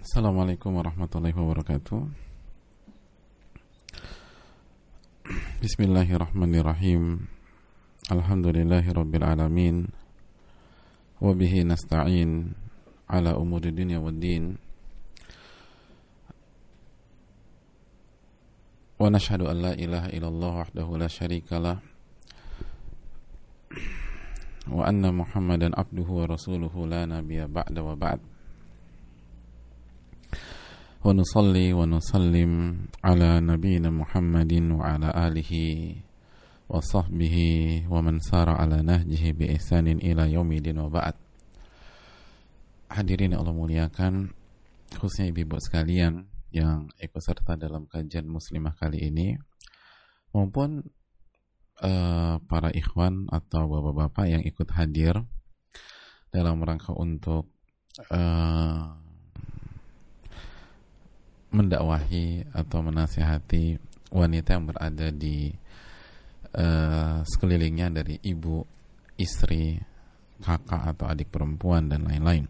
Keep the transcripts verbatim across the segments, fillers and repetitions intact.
Assalamualaikum warahmatullahi wabarakatuh. Bismillahirrahmanirrahim. Alhamdulillahi rabbil alamin. Wabihi nasta'in ala umuri dunya waddin. Wa nashhadu an la ilaha illallah wahdahu la syarika lah. Wa anna Muhammadan abduhu wa rasuluhu la nabiyya ba'da wa ba'd. Wa nusalli wa nusallim ala nabiyyina Muhammadin wa ala alihi wa sahbihi wa man sara ala nahjihi bi ihsanin ila yaumidin wa ba'd. Hadirin yang Allah muliakan, khususnya ibu-ibu sekalian yang ikut serta dalam kajian muslimah kali ini, maupun uh, para ikhwan atau bapak-bapak yang ikut hadir dalam rangka untuk uh, mendakwahi atau menasihati wanita yang berada di uh, sekelilingnya dari ibu, istri, kakak atau adik perempuan dan lain-lain.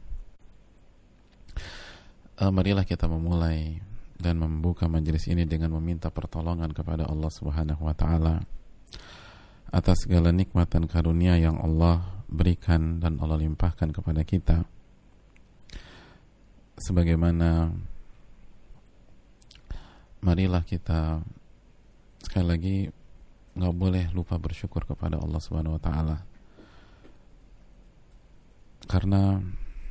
Uh, marilah kita memulai dan membuka majelis ini dengan meminta pertolongan kepada Allah Subhanahu wa taala atas segala nikmat dan karunia yang Allah berikan dan Allah limpahkan kepada kita. Sebagaimana marilah kita sekali lagi nggak boleh lupa bersyukur kepada Allah Subhanahu wa taala, karena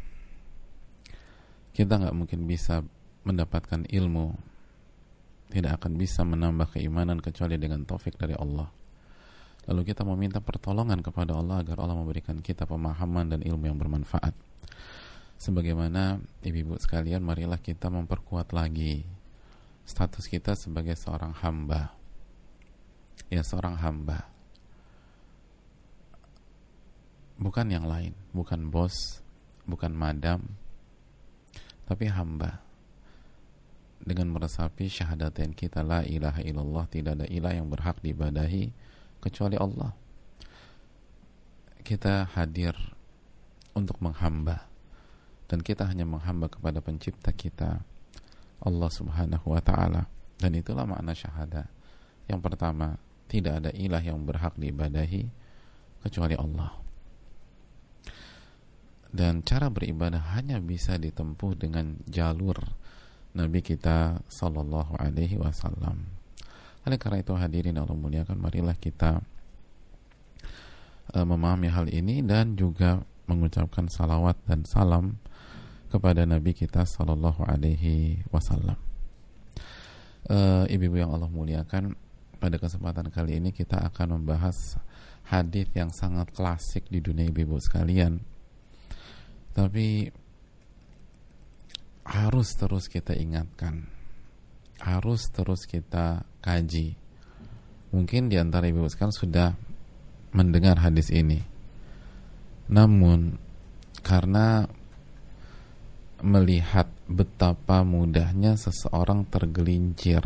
kita nggak mungkin bisa mendapatkan ilmu, tidak akan bisa menambah keimanan kecuali dengan taufik dari Allah. Lalu kita meminta pertolongan kepada Allah agar Allah memberikan kita pemahaman dan ilmu yang bermanfaat. Sebagaimana ibu-ibu sekalian, marilah kita memperkuat lagi status kita sebagai seorang hamba. Ya, seorang hamba, bukan yang lain, bukan bos, bukan madam, tapi hamba. Dengan meresapi syahadatain kita, la ilaha illallah, tidak ada ilah yang berhak diibadahi kecuali Allah. Kita hadir untuk menghamba, dan kita hanya menghamba kepada pencipta kita, Allah Subhanahu wa ta'ala. Dan itulah makna syahadah. Yang pertama, tidak ada ilah yang berhak diibadahi kecuali Allah. Dan cara beribadah hanya bisa ditempuh dengan jalur Nabi kita sallallahu alaihi wasallam. Oleh karena itu, hadirin Allah muliakan, marilah kita uh, memahami hal ini dan juga mengucapkan salawat dan salam kepada Nabi kita sallallahu alaihi wasallam. Uh, ibu-ibu yang Allah muliakan, pada kesempatan kali ini kita akan membahas hadis yang sangat klasik di dunia ibu-ibu sekalian, tapi harus terus kita ingatkan, harus terus kita kaji. Mungkin di antara ibu-ibu sekalian sudah mendengar hadis ini, namun karena melihat betapa mudahnya seseorang tergelincir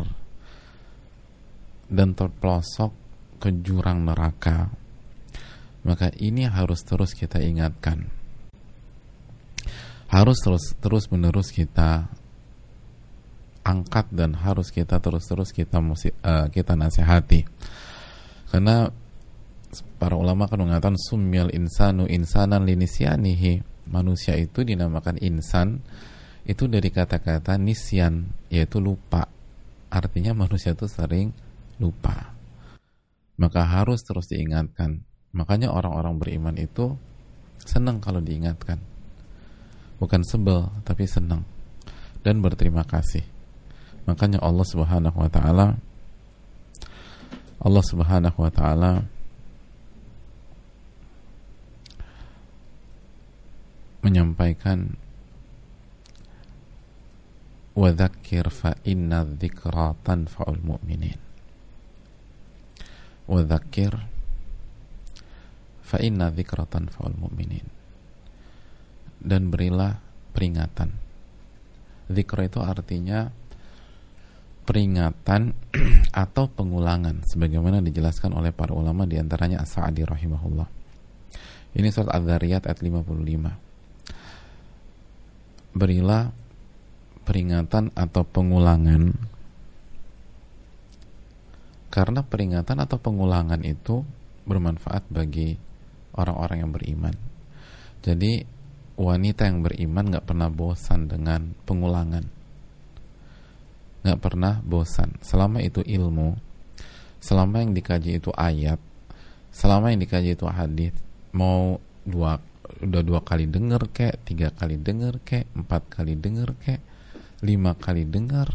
dan terpelosok ke jurang neraka, maka ini harus terus kita ingatkan, harus terus terus menerus kita angkat, dan harus kita terus terus kita musi, uh, kita nasihati. Karena para ulama kan mengatakan sumyal insanu insanan linisyanihi, manusia itu dinamakan insan itu dari kata-kata nisyan, yaitu lupa. Artinya manusia itu sering lupa, maka harus terus diingatkan. Makanya orang-orang beriman itu senang kalau diingatkan, bukan sebel tapi senang dan berterima kasih. Makanya Allah Subhanahu wa taala Allah Subhanahu wa taala menyampaikan, wa dzakir fa inna dzikra tanfa'ul mu'minin. Wa dzakir fa inna dzikra tanfa'ul mu'minin. Dan berilah peringatan. Dzikra itu artinya peringatan atau pengulangan, sebagaimana dijelaskan oleh para ulama, di antaranya As-Sa'di rahimahullah. Ini surat Adz-Dzariyat ayat lima puluh lima. Berilah peringatan atau pengulangan, karena peringatan atau pengulangan itu bermanfaat bagi orang-orang yang beriman. Jadi wanita yang beriman gak pernah bosan dengan pengulangan, gak pernah bosan selama itu ilmu, selama yang dikaji itu ayat, selama yang dikaji itu hadis. Mau dua udah dua kali denger kek, tiga kali denger kek, empat kali denger kek, lima kali denger,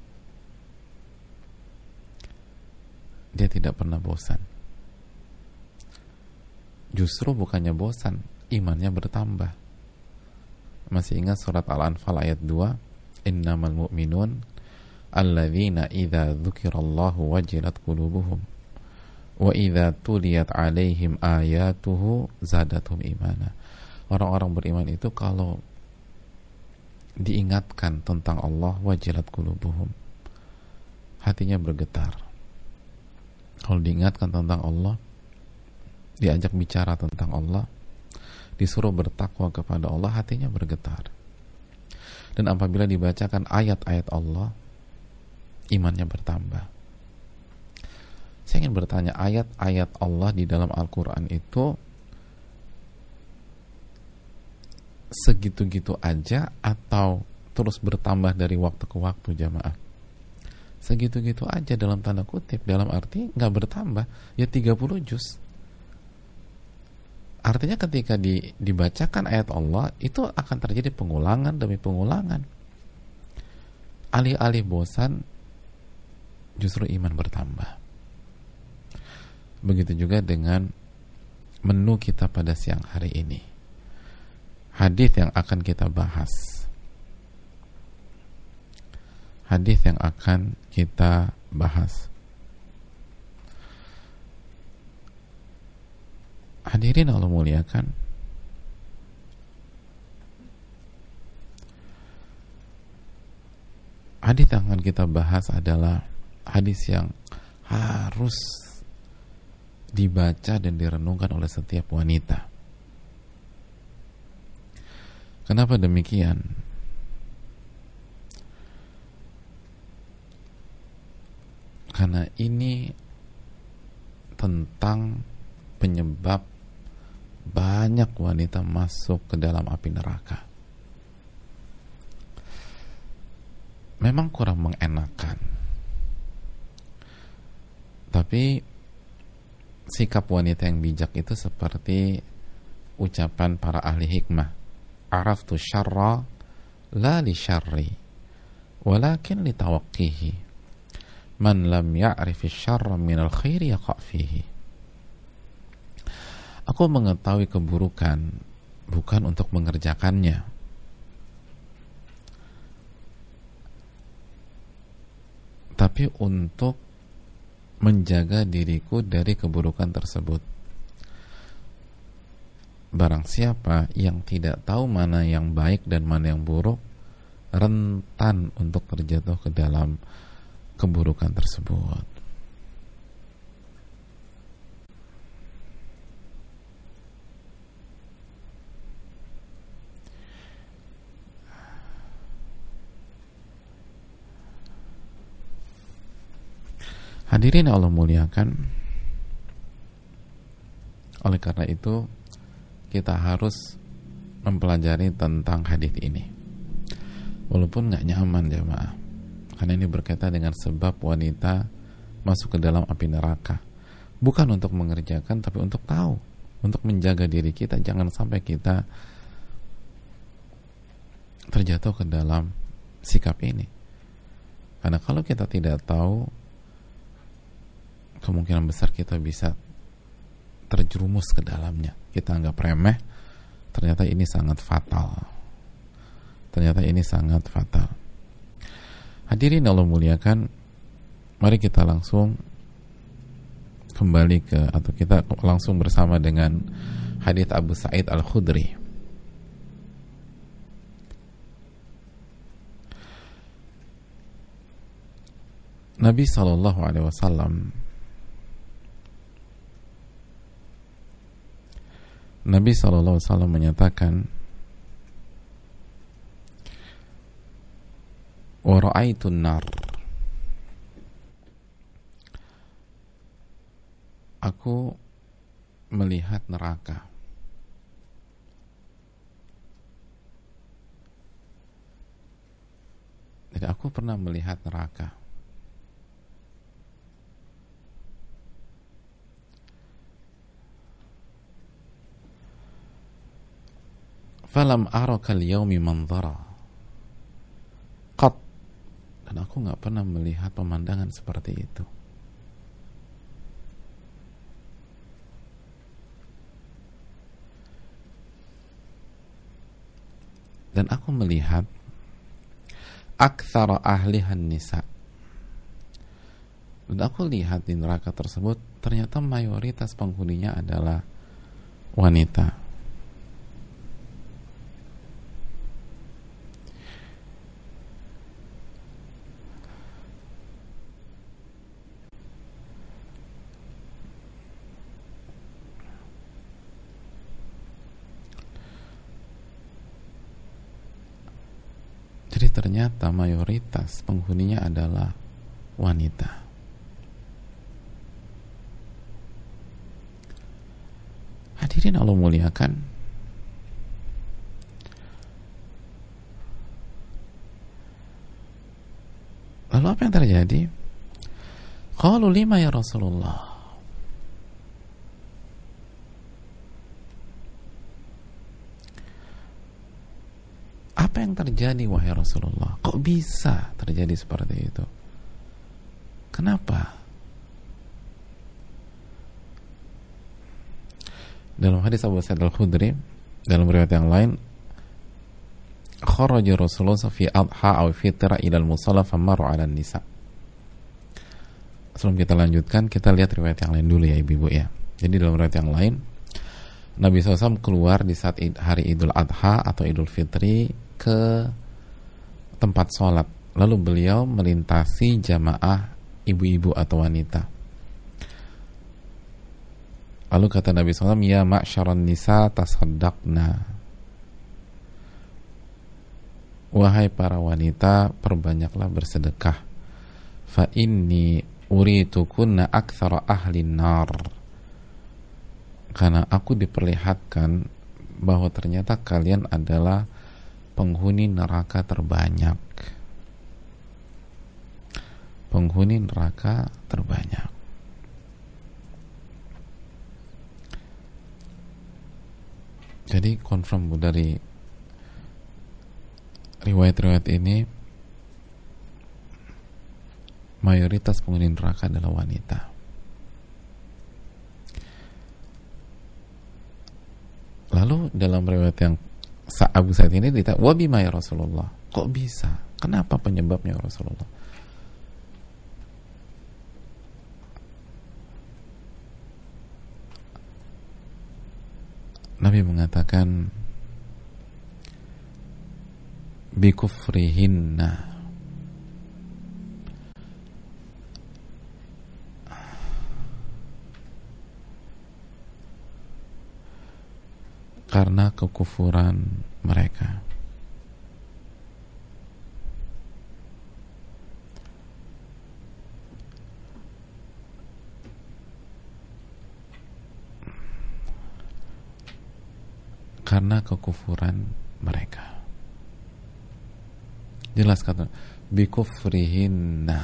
dia tidak pernah bosan. Justru bukannya bosan, imannya bertambah. Masih ingat surat Al-Anfal ayat dua, innamal mu'minun alladzina idza dzukirallahu wajilat qulubuhum wa idza tuliyat alaihim ayatuhu zadathum imana. Orang-orang beriman itu kalau diingatkan tentang Allah, wajilat qulubuhum, hatinya bergetar. Kalau diingatkan tentang Allah, diajak bicara tentang Allah, disuruh bertakwa kepada Allah, hatinya bergetar. Dan apabila dibacakan ayat-ayat Allah, imannya bertambah. Saya ingin bertanya, ayat-ayat Allah di dalam Al-Quran itu segitu-gitu aja atau terus bertambah dari waktu ke waktu, jamaah? Segitu-gitu aja dalam tanda kutip, dalam arti nggak bertambah, ya tiga puluh juz. Artinya ketika di, dibacakan ayat Allah, itu akan terjadi pengulangan demi pengulangan. Alih-alih bosan, justru iman bertambah. Begitu juga dengan menu kita pada siang hari ini. Hadis yang akan kita bahas, hadis yang akan kita bahas. Hadirin Allah muliakan, hadis yang akan kita bahas adalah hadis yang harus dibaca dan direnungkan oleh setiap wanita. Kenapa demikian? Karena ini tentang penyebab banyak wanita masuk ke dalam api neraka. Memang kurang mengenakan, tapi sikap wanita yang bijak itu seperti ucapan para ahli hikmah, araftu syarra la li syarri walakin li tawaqqihi, man lam ya'rifi syarra minal khairi yaqa' fihi. Aku mengetahui keburukan bukan untuk mengerjakannya, tapi untuk menjaga diriku dari keburukan tersebut. Barang siapa yang tidak tahu mana yang baik dan mana yang buruk, rentan untuk terjatuh ke dalam keburukan tersebut. Hadirin Allah muliakan, oleh karena itu kita harus mempelajari tentang hadis ini, walaupun nggak nyaman jamaah, karena ini berkaitan dengan sebab wanita masuk ke dalam api neraka. Bukan untuk mengerjakan, tapi untuk tahu, untuk menjaga diri kita, jangan sampai kita terjatuh ke dalam sikap ini. Karena kalau kita tidak tahu, kemungkinan besar kita bisa terjerumus ke dalamnya. Kita anggap remeh, ternyata ini sangat fatal. Ternyata ini sangat fatal. Hadirin Allah muliakan, mari kita langsung kembali ke, atau kita langsung bersama dengan hadits Abu Sa'id Al-Khudri. Nabi sallallahu alaihi wasallam Nabi sallallahu alaihi wasallam menyatakan, wa ra'aitun nar, aku melihat neraka. Jadi aku pernah melihat neraka. Falam arakal yaumi manzara qat, dan aku nggak pernah melihat pemandangan seperti itu. Dan aku melihat aktsara ahlihan nisa, dan aku lihat di neraka tersebut ternyata mayoritas penghuninya adalah wanita. Jadi ternyata mayoritas penghuninya adalah wanita. Hadirin Allah muliakan, lalu apa yang terjadi? Qalu lima ya Rasulullah, apa yang terjadi wahai Rasulullah? Kok bisa terjadi seperti itu? Kenapa? Dalam hadis Abu Sa'id Al-Khudri, dalam riwayat yang lain, kharaja Rasulullah fi adha aw fitra ila al-musalla famaru 'ala nisa. Sebelum kita lanjutkan, kita lihat riwayat yang lain dulu ya ibu-ibu ya. Jadi dalam riwayat yang lain, Nabi shallallahu alaihi wasallam keluar di saat hari Idul Adha atau Idul Fitri ke tempat sholat. Lalu beliau melintasi jamaah ibu-ibu atau wanita. Lalu kata Nabi shallallahu alaihi wasallam, ya ma'syaran nisa tasaddaqna, wahai para wanita, perbanyaklah bersedekah. Fa inni uritukunna aktsara ahli nar, karena aku diperlihatkan bahwa ternyata kalian adalah penghuni neraka terbanyak. Penghuni neraka terbanyak. Jadi confirm dari riwayat-riwayat ini, mayoritas penghuni neraka adalah wanita. Lalu dalam riwayat yang Abu Sa'id ini ditanya, wa bima ya Rasulullah, kok bisa? Kenapa penyebabnya ya Rasulullah? Nabi mengatakan, bikufrihinna, karena kekufuran mereka. Karena kekufuran mereka. Jelas kata bikufrihinna.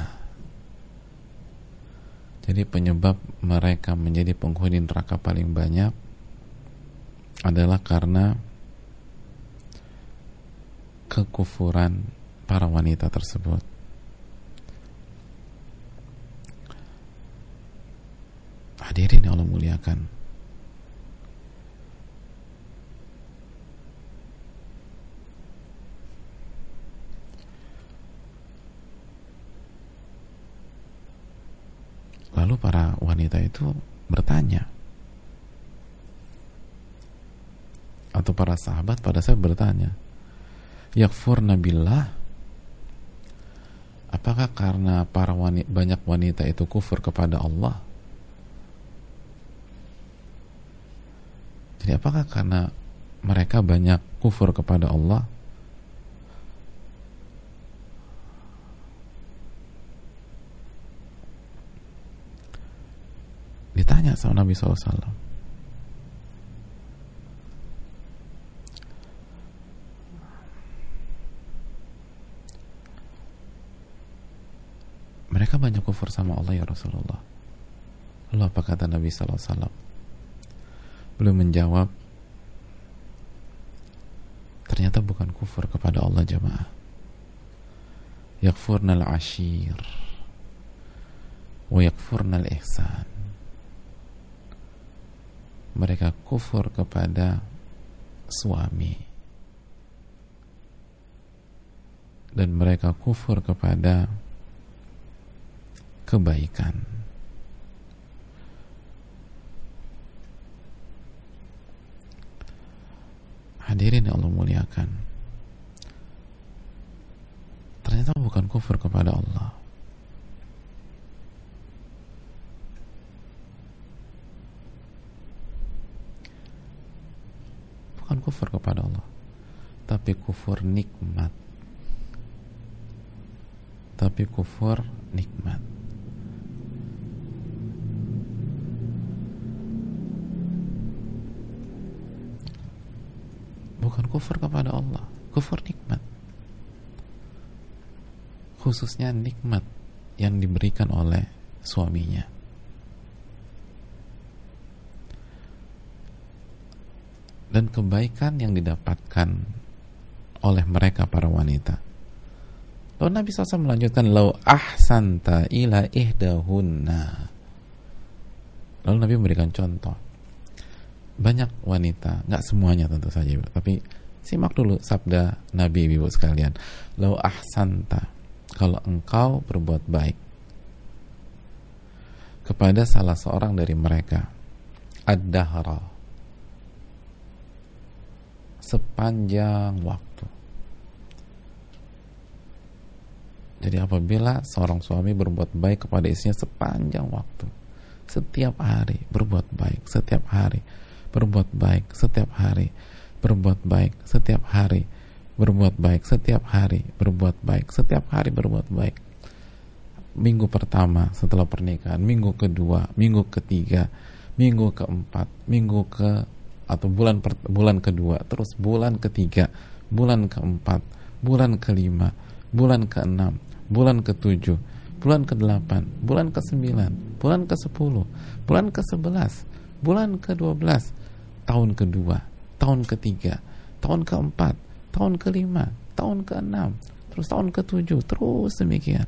Jadi penyebab mereka menjadi penghuni neraka paling banyak adalah karena kekufuran para wanita tersebut. Hadirin yang Allah muliakan, lalu para wanita itu bertanya, atau para sahabat pada saat bertanya, yakfurna billah, apakah karena para wanita, banyak wanita itu kufur kepada Allah? Jadi apakah karena mereka banyak kufur kepada Allah? Ditanya sama Nabi shallallahu alaihi wasallam. Mereka banyak kufur sama Allah ya Rasulullah. Lalu apa kata Nabi shallallahu alaihi wasallam? Beliau menjawab, ternyata bukan kufur kepada Allah jamaah. Yakfurnal ashir wa yakfurnal ihsan. Mereka kufur kepada suami dan mereka kufur kepada kebaikan. Hadirin yang Allah muliakan, ternyata bukan kufur kepada Allah. Bukan kufur kepada Allah, tapi kufur nikmat. Tapi kufur nikmat. Bukan kufur kepada Allah, kufur nikmat. Khususnya nikmat yang diberikan oleh suaminya. Dan kebaikan yang didapatkan oleh mereka para wanita. Lalu Nabi shallallahu alaihi wasallam melanjutkan, lau ahsanta ila ihdahunna. Lalu Nabi memberikan contoh. Banyak wanita, nggak semuanya tentu saja, tapi simak dulu sabda Nabi ibu sekalian. Lau ahsanta, kalau engkau berbuat baik kepada salah seorang dari mereka, ad-dahra, sepanjang waktu. Jadi apabila seorang suami berbuat baik kepada istrinya sepanjang waktu, setiap hari berbuat baik, setiap hari berbuat baik, setiap hari berbuat baik, setiap hari berbuat baik, setiap hari berbuat baik, setiap hari berbuat baik. Minggu pertama setelah pernikahan, minggu kedua, minggu ketiga, minggu keempat, minggu ke atau bulan per, bulan kedua, terus bulan ketiga, bulan keempat, bulan kelima, bulan keenam, bulan ketujuh, bulan kedelapan, bulan kesembilan, bulan kesepuluh, bulan kesebelas, bulan kedua belas, tahun kedua, tahun ketiga, tahun keempat, tahun kelima, tahun keenam, terus tahun ketujuh, terus demikian.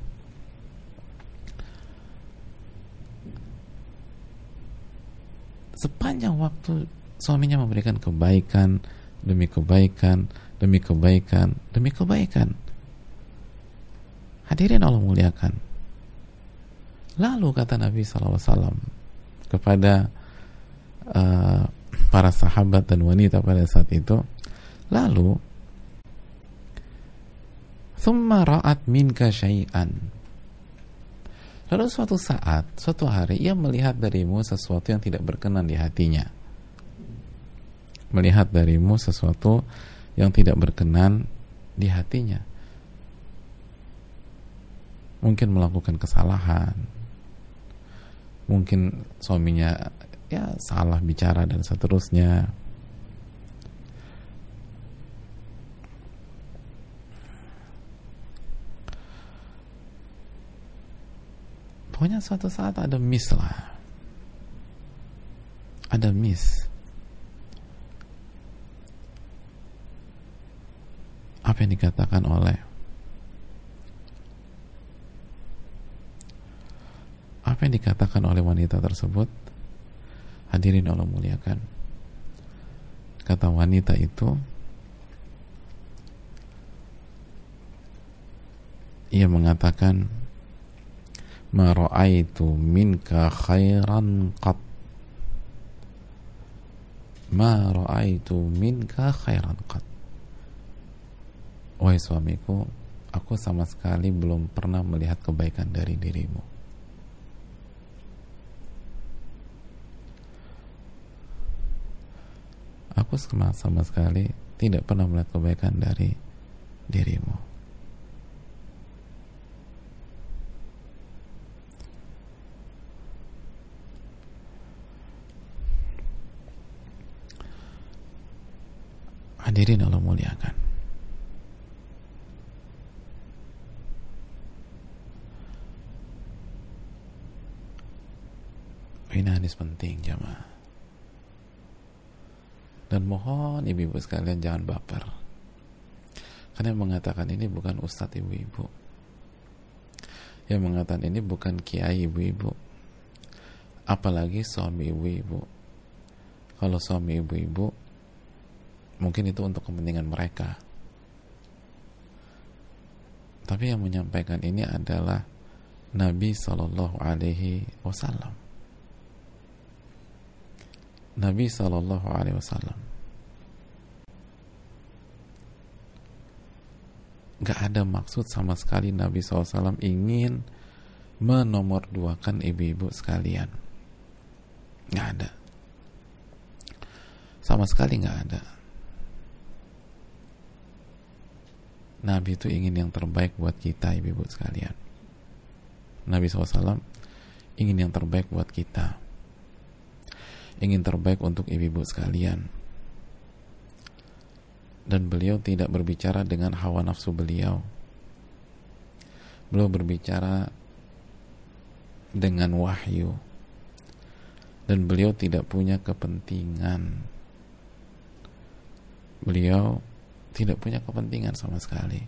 Sepanjang waktu suaminya memberikan kebaikan demi kebaikan, demi kebaikan, demi kebaikan. Hadirin Allah muliakan. Lalu kata Nabi shallallahu alaihi wasallam kepada uh, para sahabat dan wanita pada saat itu, lalu thumma ra'at minka syai'an. Lalu suatu saat, suatu hari ia melihat darimu sesuatu yang tidak berkenan di hatinya. Melihat darimu sesuatu yang tidak berkenan di hatinya. Mungkin melakukan kesalahan, mungkin suaminya ya salah bicara dan seterusnya. Pokoknya suatu saat ada miss lah, ada miss. Apa yang dikatakan oleh apa yang dikatakan oleh wanita tersebut? Hadirin Allah muliakan. Kata wanita itu, ia mengatakan, ma ra'aitu minka khairan qat. Ma ra'aitu minka khairan qat. Wahai suamiku, aku sama sekali belum pernah melihat kebaikan dari dirimu. Aku sama sekali tidak pernah melihat kebaikan dari dirimu. Hadirin Allah muliakan, ini hadis penting jamaah. Dan mohon ibu-ibu sekalian jangan baper, karena yang mengatakan ini bukan ustadz ibu-ibu, yang mengatakan ini bukan kiai ibu-ibu, apalagi suami ibu-ibu. Kalau suami ibu-ibu mungkin itu untuk kepentingan mereka, tapi yang menyampaikan ini adalah Nabi Shallallahu Alaihi Wasallam. Nabi Shallallahu Alaihi Wasallam. Gak ada maksud sama sekali Nabi shallallahu alaihi wasallam ingin menomorduakan ibu-ibu sekalian. Gak ada. Sama sekali gak ada. Nabi itu ingin yang terbaik buat kita ibu-ibu sekalian. Nabi shallallahu alaihi wasallam ingin yang terbaik buat kita, ingin terbaik untuk ibu-ibu sekalian. Dan beliau tidak berbicara dengan hawa nafsu beliau. Beliau berbicara dengan wahyu. Dan beliau tidak punya kepentingan. Beliau tidak punya kepentingan sama sekali.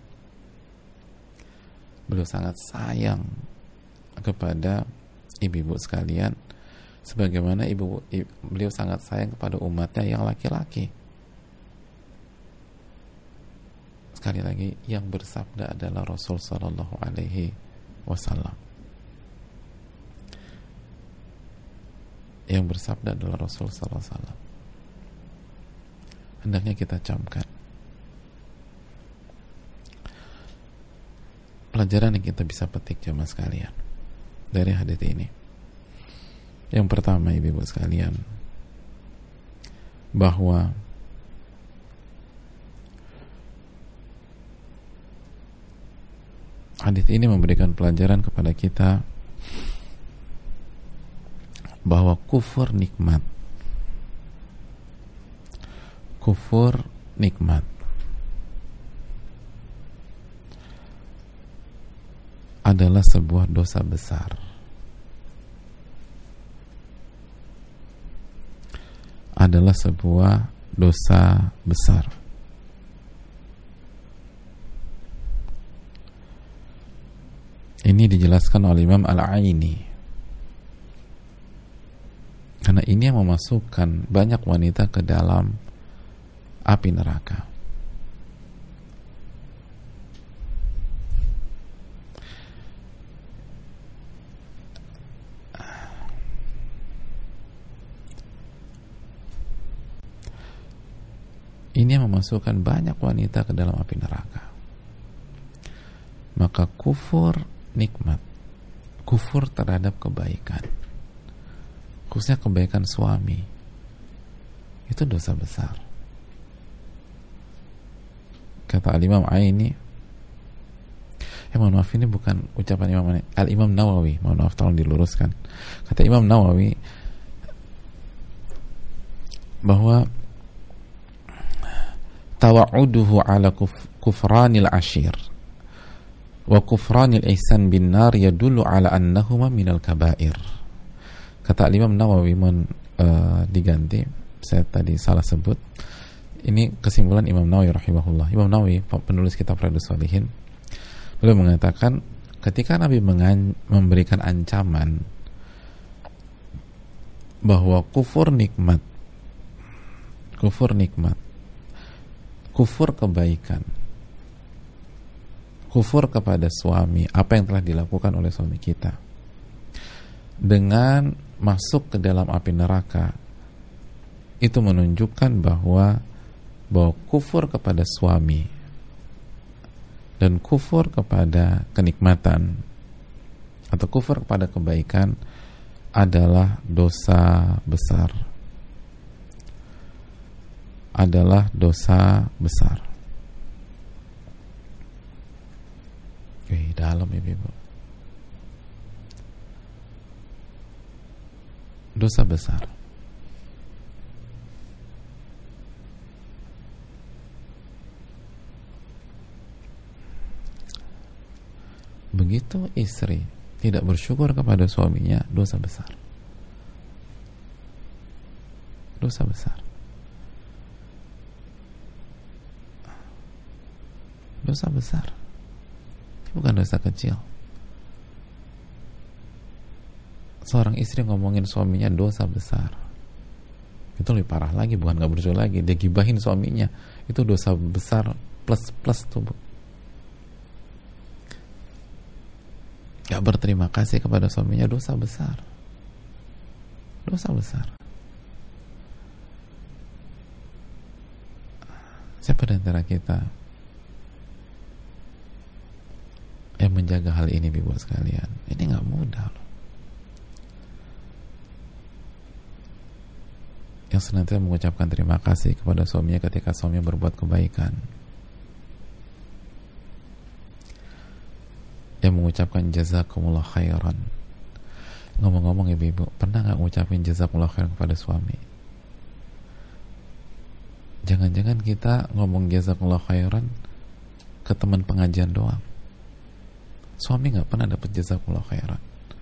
Beliau sangat sayang kepada ibu-ibu sekalian, sebagaimana ibu, ibu beliau sangat sayang kepada umatnya yang laki-laki. Sekali lagi, yang bersabda adalah Rasul Sallallahu Alaihi Wasallam. Yang bersabda adalah Rasul Sallallahu Alaihi Wasallam. Hendaknya kita camkan pelajaran yang kita bisa petik jemaah sekalian dari hadits ini. Yang pertama, ibu-ibu sekalian, bahwa hadits ini memberikan pelajaran kepada kita bahwa kufur nikmat, kufur nikmat adalah sebuah dosa besar. Adalah sebuah dosa besar. Ini dijelaskan oleh Imam Al-Aini. Karena ini yang memasukkan banyak wanita ke dalam api neraka. Ini yang memasukkan banyak wanita ke dalam api neraka. Maka kufur nikmat, kufur terhadap kebaikan, khususnya kebaikan suami, itu dosa besar. Kata Al-Imam Aini, eh mohon maaf, ini bukan ucapan Imam Al-Imam Nawawi, mohon maaf, tolong diluruskan. Kata Imam Nawawi bahwa tawa'uduhu ala kuf, kufranil ashir wa kufranil ihsan bin nar yadullu ala annahuma minal kabair. Kata Imam Nawawi, mohon uh, diganti, saya tadi salah sebut. Ini kesimpulan Imam Nawawi rahimahullah. Imam Nawawi, penulis kitab Riyadhus Shalihin, beliau mengatakan ketika Nabi mengan, memberikan ancaman bahwa kufur nikmat, kufur nikmat, kufur kebaikan, kufur kepada suami, apa yang telah dilakukan oleh suami kita, dengan masuk ke dalam api neraka, itu menunjukkan bahwa bahwa kufur kepada suami dan kufur kepada kenikmatan atau kufur kepada kebaikan adalah dosa besar, adalah dosa besar. Wih, dalam ibu-ibu. Dosa besar. begitu istri tidak bersyukur kepada suaminya, dosa besar. Dosa besar. Dosa besar. Bukan dosa kecil. Seorang istri ngomongin suaminya dosa besar. Itu lebih parah lagi, bukan gak bersyukur lagi, dia gibahin suaminya. Itu dosa besar plus plus tuh, Bu. Gak berterima kasih kepada suaminya, dosa besar. Dosa besar. Siapa di antara kita yang menjaga hal ini, Ibu sekalian? Ini gak mudah loh. Yang senantiasa mengucapkan terima kasih kepada suaminya ketika suaminya berbuat kebaikan, yang mengucapkan jazakumullah khairan. Ngomong-ngomong ibu-ibu, pernah gak ngucapin jazakumullah khairan kepada suami? Jangan-jangan kita ngomong jazakumullah khairan ke teman pengajian doang. Suami gak pernah dapat jazakumullah khairan.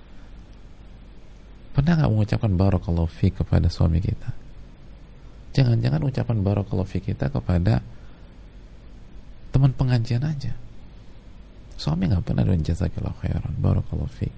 Pernah gak mengucapkan barakallahu fiik kepada suami kita? Jangan-jangan ucapan barakallahu fiik kita kepada teman pengajian aja. Suami gak pernah doain jazakallahu khairan, barakallahu fiik.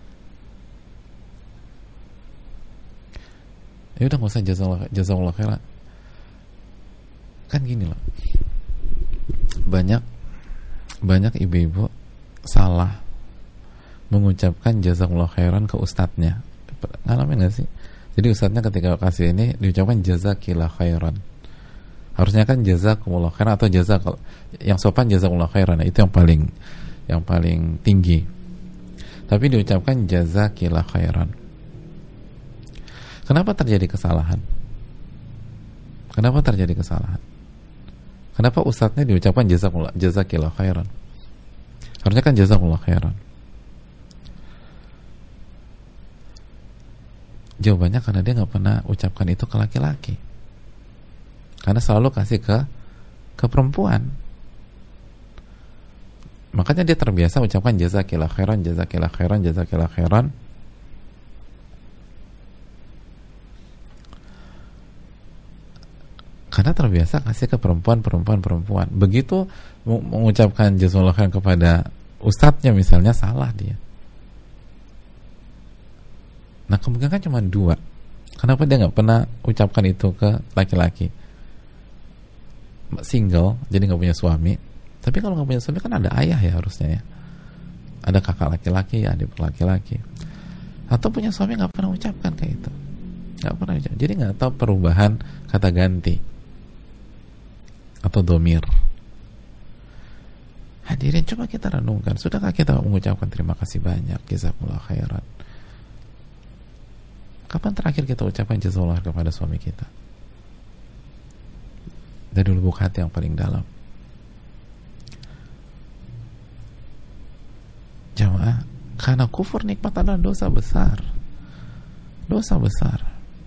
Ya udah, gak usah jazakallahu khairan. Kan gini loh, banyak banyak ibu-ibu salah mengucapkan jazakallahu khairan ke ustadznya. Ngalamin gak sih? Jadi ustadznya ketika kasih ini diucapkan jazakillah khairan. Harusnya kan jazakumullah khairan atau jazak, yang sopan jazakumullah khairan, itu yang paling yang paling tinggi. Tapi diucapkan jazakillah khairan. Kenapa terjadi kesalahan? Kenapa terjadi kesalahan? Kenapa ustadznya diucapkan jazakumullah jazakillah khairan? Harusnya kan jazakumullah khairan. Jawabannya karena dia nggak pernah ucapkan itu ke laki-laki, karena selalu kasih ke ke perempuan. Makanya dia terbiasa ucapkan jazakillah khairan, jazakillah khairan, jazakillah khairan. Karena terbiasa kasih ke perempuan, perempuan, perempuan. Begitu mengucapkan jazakallah khairan kepada ustadznya misalnya, salah dia. Nah, kemungkinan kan cuma dua. Kenapa dia nggak pernah ucapkan itu ke laki-laki? Single, jadi nggak punya suami. Tapi kalau nggak punya suami kan ada ayah ya harusnya ya. Ada kakak laki-laki, adik laki-laki. Atau punya suami nggak pernah ucapkan kayak itu. Nggak pernah ucapkan. Jadi nggak tahu perubahan kata ganti atau domir. Hadirin, coba kita renungkan. Sudahkah kita mengucapkan terima kasih banyak, jazakumullah khairan? Kapan terakhir kita ucapkan jazakallah kepada suami kita? Dari lubuk hati yang paling dalam. Jamaah, karena kufur nikmat adalah dosa besar. Dosa besar.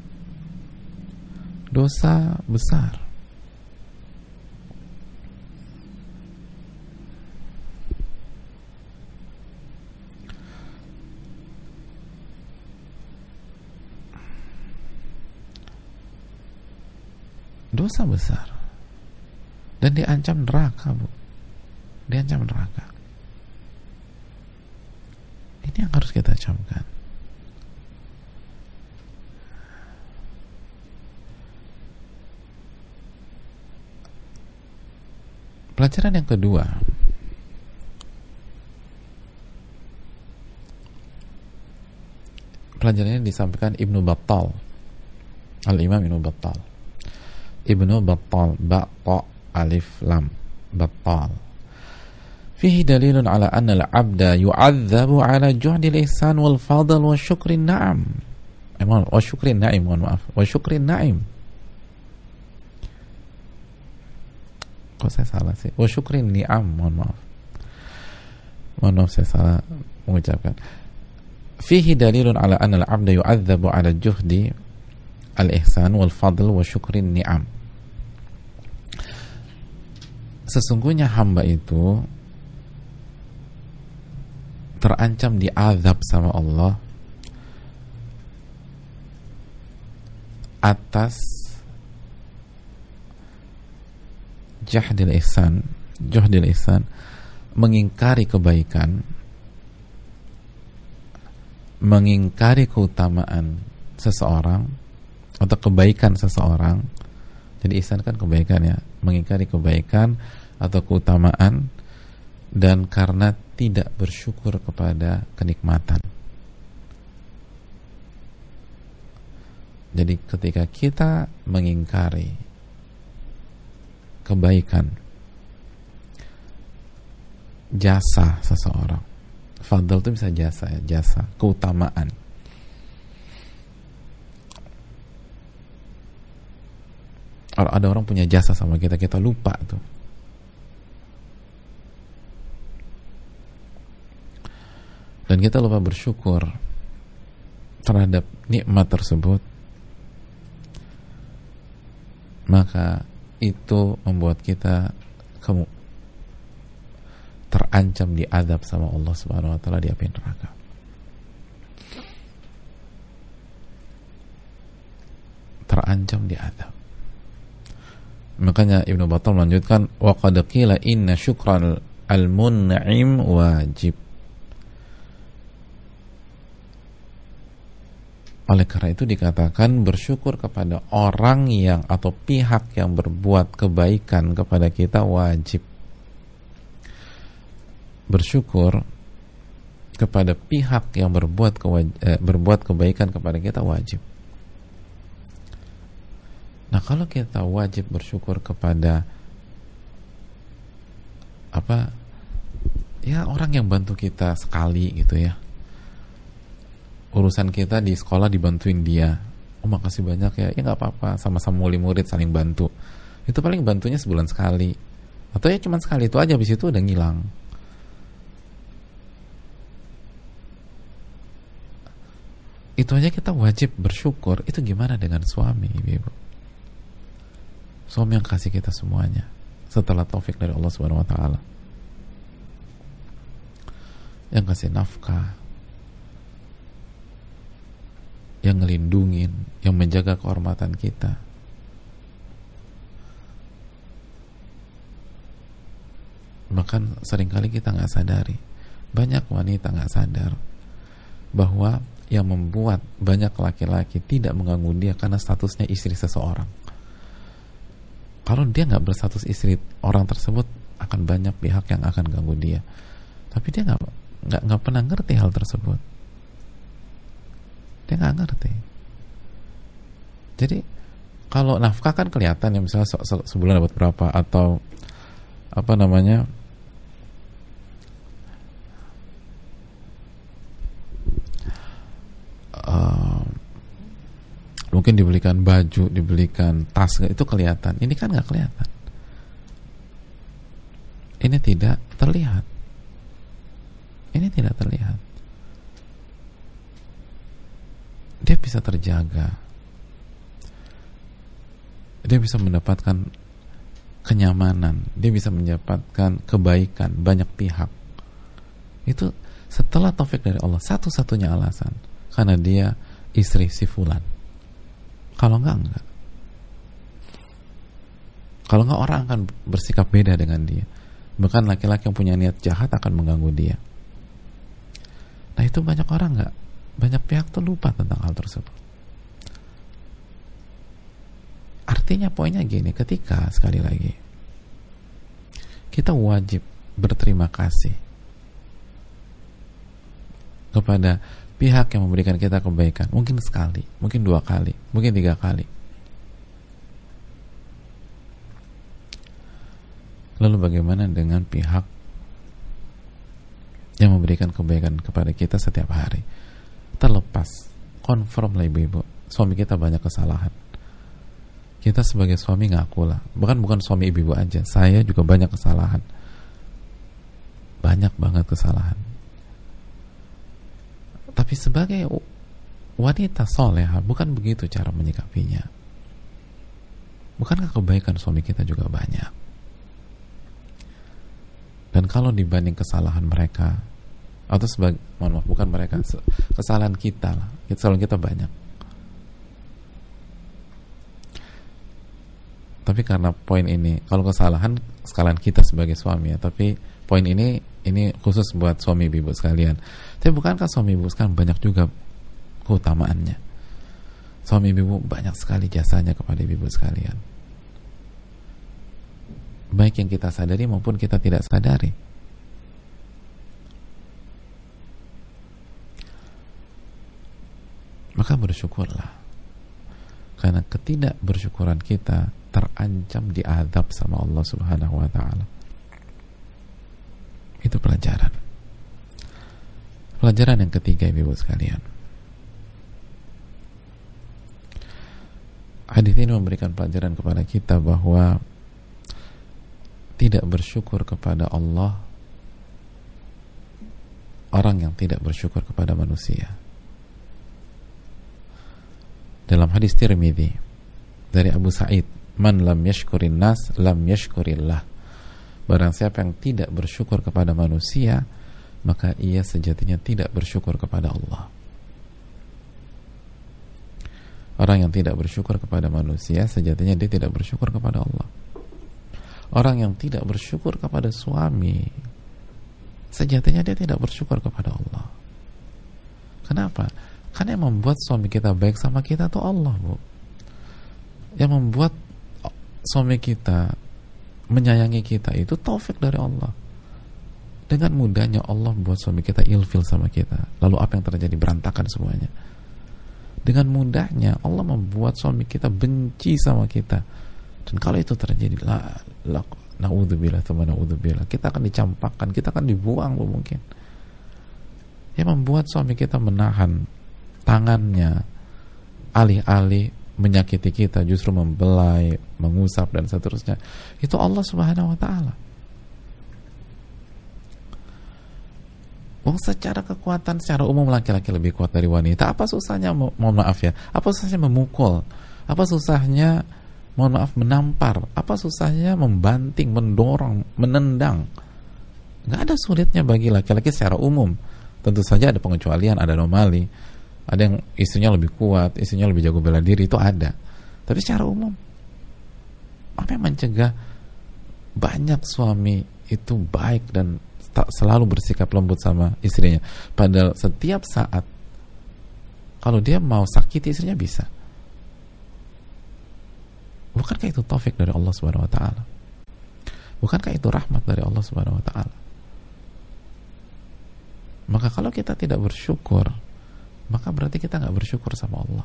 Dosa besar. Dosa besar. Dan diancam neraka, Bu. Diancam neraka. Ini yang harus kita camkan. Pelajaran yang kedua, pelajaran ini disampaikan Ibnu Battal, Al-Imam Ibnu Battal. Ibnu Battal, Batta alif lam, Battal. Fihi dalilun ala anna al-'abda yu'adzabu ala juhdi al-ihsan wal fadl wa syukri na'am. Emang wa syukri na'im, mohon maaf. Wa syukri na'im. Kok saya salah sih? Wa syukri ni'am, mohon maaf. Mohon maaf saya salah mengucapkan. Fihi dalilun ala anna al-'abda yu'adzabu ala juhdi al-ihsan wal fadl wa syukri ni'am. Sesungguhnya hamba itu terancam diazab sama Allah atas jahdil ihsan, jahdil ihsan, mengingkari kebaikan, mengingkari keutamaan seseorang atau kebaikan seseorang. Jadi ihsan kan kebaikan ya, mengingkari kebaikan atau keutamaan, dan karena tidak bersyukur kepada kenikmatan. Jadi ketika kita mengingkari kebaikan, jasa seseorang, fadl itu bisa jasa ya, jasa, keutamaan. Kalau ada orang punya jasa sama kita, kita lupa tuh. Dan kita lupa bersyukur terhadap nikmat tersebut, maka itu membuat kita kamu terancam diazab sama Allah Subhanahu wa taala di api neraka. Terancam diazab. Makanya Ibnu Battal melanjutkan, wa qad qila inna syukral al-mun'im wajib. Oleh karena itu dikatakan bersyukur kepada orang yang atau pihak yang berbuat kebaikan kepada kita wajib. Bersyukur kepada pihak yang berbuat kewaj- eh, berbuat kebaikan kepada kita wajib. Nah, kalau kita wajib bersyukur kepada apa ya, orang yang bantu kita sekali gitu ya, urusan kita di sekolah dibantuin dia, oh makasih banyak ya, ya nggak apa-apa, sama-sama wali murid saling bantu, itu paling bantunya sebulan sekali, atau ya cuma sekali itu aja, habis itu udah ngilang. Itu aja kita wajib bersyukur. Itu gimana dengan suami, ibu-ibu? Suami yang kasih kita semuanya setelah taufik dari Allah Subhanahu wa taala, yang kasih nafkah, yang ngelindungin, yang menjaga kehormatan kita. Bahkan seringkali kita nggak sadari, banyak wanita nggak sadar bahwa yang membuat banyak laki-laki tidak mengganggu dia karena statusnya istri seseorang. Kalau dia nggak berstatus istri orang tersebut, akan banyak pihak yang akan ganggu dia. Tapi dia nggak nggak nggak pernah ngerti hal tersebut. Dia nggak ngerti. Jadi kalau nafkah kan kelihatan ya, misalnya se- se- sebulan dapat berapa, atau apa namanya, uh, mungkin dibelikan baju, dibelikan tas, itu kelihatan. Ini kan nggak kelihatan. Ini tidak terlihat. Ini tidak terlihat. Dia bisa terjaga. Dia bisa mendapatkan kenyamanan. Dia bisa mendapatkan kebaikan banyak pihak. Itu setelah taufik dari Allah. Satu-satunya alasan, karena dia istri si fulan. Kalau enggak, enggak. Kalau enggak, orang akan bersikap beda dengan dia. Bahkan laki-laki yang punya niat jahat akan mengganggu dia. Nah, itu banyak orang enggak, banyak pihak tuh lupa tentang hal tersebut. Artinya poinnya gini, ketika sekali lagi kita wajib berterima kasih kepada pihak yang memberikan kita kebaikan, mungkin sekali, mungkin dua kali, mungkin tiga kali. Lalu bagaimana dengan pihak yang memberikan kebaikan kepada kita setiap hari? Terlepas, confirm lah ibu-ibu, suami kita banyak kesalahan. Kita sebagai suami ngakulah, bahkan bukan suami ibu-ibu aja, saya juga banyak kesalahan, banyak banget kesalahan. Tapi sebagai wanita soleha, bukan begitu cara menyikapinya. Bukankah kebaikan suami kita juga banyak? Dan kalau dibanding kesalahan mereka, atau sebagai, mohon maaf, bukan mereka, kesalahan kita lah, kesalahan kita banyak. Tapi karena poin ini, kalau kesalahan kesalahan kita sebagai suami ya, tapi poin ini ini khusus buat suami ibu sekalian. Tapi bukankah suami ibu sekarang banyak juga keutamaannya? Suami ibu banyak sekali jasanya kepada ibu sekalian, baik yang kita sadari maupun kita tidak sadari. Maka bersyukurlah, karena ketidakbersyukuran kita terancam diazab sama Allah Subhanahu wa ta'ala. Itu pelajaran. Pelajaran yang ketiga, ibu sekalian, hadis ini memberikan pelajaran kepada kita bahwa tidak bersyukur kepada Allah orang yang tidak bersyukur kepada manusia. Dalam hadis Tirmidzi dari Abu Sa'id, man lam yashkurin nas lam yashkurillah. Barang siapa yang tidak bersyukur kepada manusia, maka ia sejatinya tidak bersyukur kepada Allah. Orang yang tidak bersyukur kepada manusia, sejatinya dia tidak bersyukur kepada Allah. Orang yang tidak bersyukur kepada suami, sejatinya dia tidak bersyukur kepada Allah. Kenapa? Karena yang membuat suami kita baik sama kita itu Allah, Bu. Yang membuat suami kita menyayangi kita itu taufik dari Allah. Dengan mudahnya Allah buat suami kita ilfil sama kita. Lalu apa yang terjadi? Berantakan semuanya. Dengan mudahnya Allah membuat suami kita benci sama kita. Dan kalau itu terjadi, la, la, na'udzubillah, teman na'udzubillah, kita akan dicampakkan, kita akan dibuang, Bu, mungkin. Yang membuat suami kita menahan tangannya, alih-alih menyakiti kita, justru membelai, mengusap dan seterusnya, itu Allah Subhanahu wa ta'ala. Wong secara kekuatan, secara umum laki-laki lebih kuat dari wanita. Apa susahnya, mo- mohon maaf ya, apa susahnya memukul? Apa susahnya, mohon maaf, menampar? Apa susahnya membanting, mendorong, menendang? Gak ada sulitnya bagi laki-laki secara umum. Tentu saja ada pengecualian, ada anomali. Ada yang istrinya lebih kuat, istrinya lebih jago bela diri, itu ada. Tapi secara umum, apa yang mencegah banyak suami itu baik dan tak selalu bersikap lembut sama istrinya? Padahal setiap saat kalau dia mau sakiti istrinya bisa. Bukankah itu taufik dari Allah Subhanahu wa ta'ala? Bukankah itu rahmat dari Allah Subhanahu wa ta'ala? Maka kalau kita tidak bersyukur, maka berarti kita nggak bersyukur sama Allah.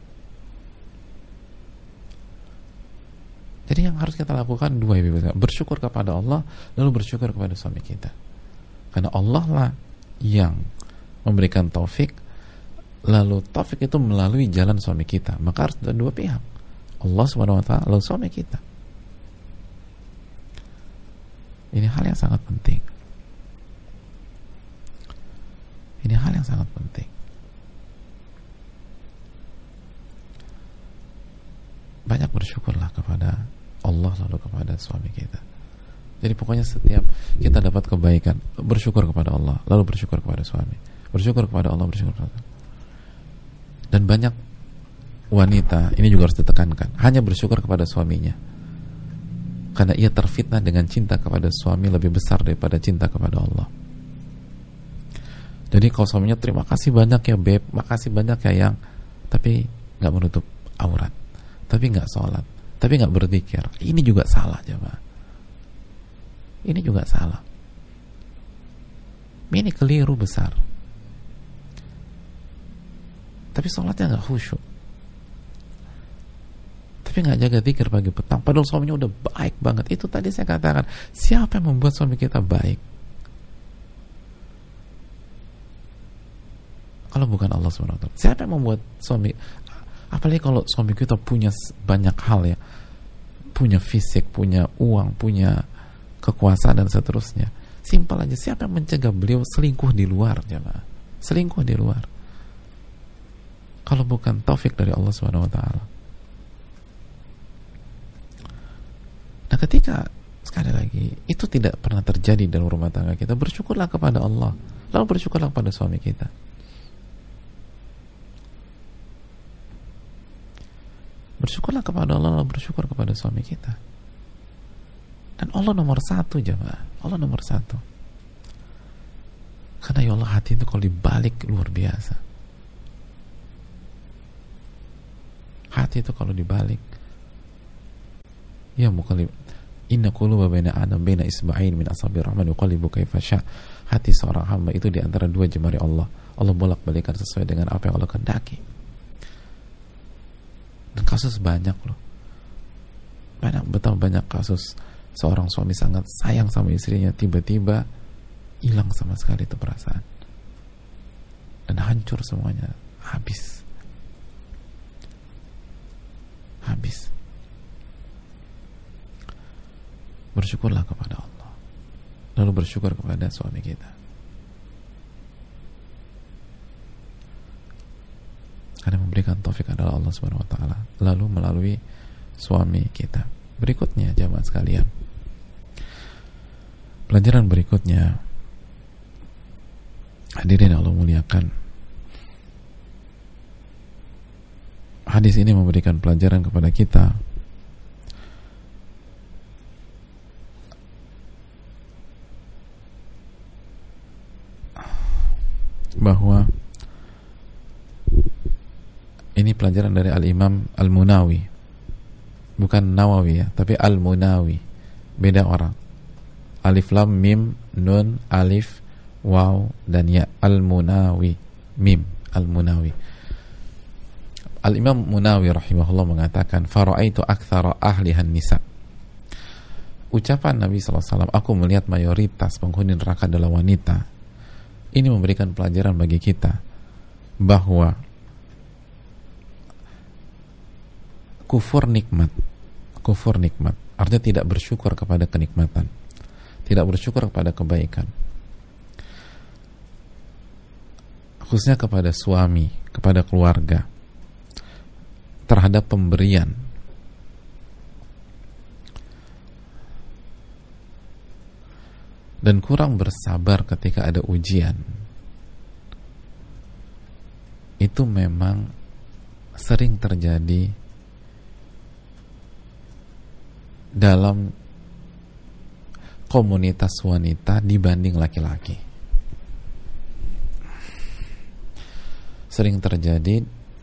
Jadi yang harus kita lakukan dua, bersyukur kepada Allah, lalu bersyukur kepada suami kita. Karena Allah lah yang memberikan taufik, lalu taufik itu melalui jalan suami kita. Maka harus ada dua pihak, Allah subhanahu wa ta'ala, lalu suami kita. Ini hal yang sangat penting. Ini hal yang sangat penting. Banyak bersyukurlah kepada Allah lalu kepada suami kita. Jadi pokoknya setiap kita dapat kebaikan, bersyukur kepada Allah lalu bersyukur kepada suami, bersyukur kepada Allah, bersyukur kepada Allah. Dan banyak wanita, ini juga harus ditekankan, hanya bersyukur kepada suaminya karena ia terfitnah dengan cinta kepada suami lebih besar daripada cinta kepada Allah. Jadi kalau suaminya, terima kasih banyak ya beb, makasih banyak ya yang, tapi gak menutup aurat, tapi nggak sholat, tapi nggak berzikir, ini juga salah, jemaah. Ini juga salah. Ini keliru besar. Tapi sholatnya nggak khusyuk, tapi nggak jaga zikir pagi petang, padahal suaminya udah baik banget. Itu tadi saya katakan, siapa yang membuat suami kita baik kalau bukan Allah subhanahu wa taala? Siapa yang membuat suami, apalagi kalau suami kita punya banyak hal ya, punya fisik, punya uang, punya kekuasaan dan seterusnya. Simpel aja, siapa yang mencegah beliau selingkuh di luar, jemaah? Selingkuh di luar. Kalau bukan taufik dari Allah subhanahu wa taala. Nah, ketika sekali lagi itu tidak pernah terjadi dalam rumah tangga kita, bersyukurlah kepada Allah, lalu bersyukurlah kepada suami kita. Bersyukurlah kepada Allah, lalu bersyukur kepada suami kita. Dan Allah nomor satu, jemaah. Allah nomor satu. Karena ya Allah, hati itu kalau dibalik luar biasa. Hati itu kalau dibalik, ya muqallib, inna quluba baina adam baina isba'in min asabi rahman yuqallibu kaifa sya. Hati seorang hamba itu di antara dua jemari Allah. Allah bolak-balikan sesuai dengan apa yang Allah kehendaki. Dan kasus banyak loh. Banyak, betul banyak kasus seorang suami sangat sayang sama istrinya, tiba-tiba hilang sama sekali itu perasaan. Dan hancur semuanya, habis. Habis. Bersyukurlah kepada Allah, lalu bersyukur kepada suami kita. Karena memberikan taufik adalah Allah Subhanahu wa taala, lalu melalui suami kita. Berikutnya jamaah sekalian, pelajaran berikutnya, hadirin Allah muliakan, hadis ini memberikan pelajaran kepada kita bahwa ini pelajaran dari Al-Imam Al-Munawi, bukan Nawawi ya, tapi Al-Munawi, beda orang. Alif lam mim nun alif waw dan ya, Al-Munawi, mim, Al-Munawi. Al-Imam Munawi rahimahullah mengatakan, fara'aitu aktsara ahlihan nisa. Ucapan Nabi sallallahu alaihi wasallam, aku melihat mayoritas penghuni neraka adalah wanita. Ini memberikan pelajaran bagi kita bahwa kufur nikmat, kufur nikmat artinya tidak bersyukur kepada kenikmatan, tidak bersyukur kepada kebaikan, khususnya kepada suami, kepada keluarga, terhadap pemberian, dan kurang bersabar ketika ada ujian. Itu memang sering terjadi dalam komunitas wanita dibanding laki-laki. Sering terjadi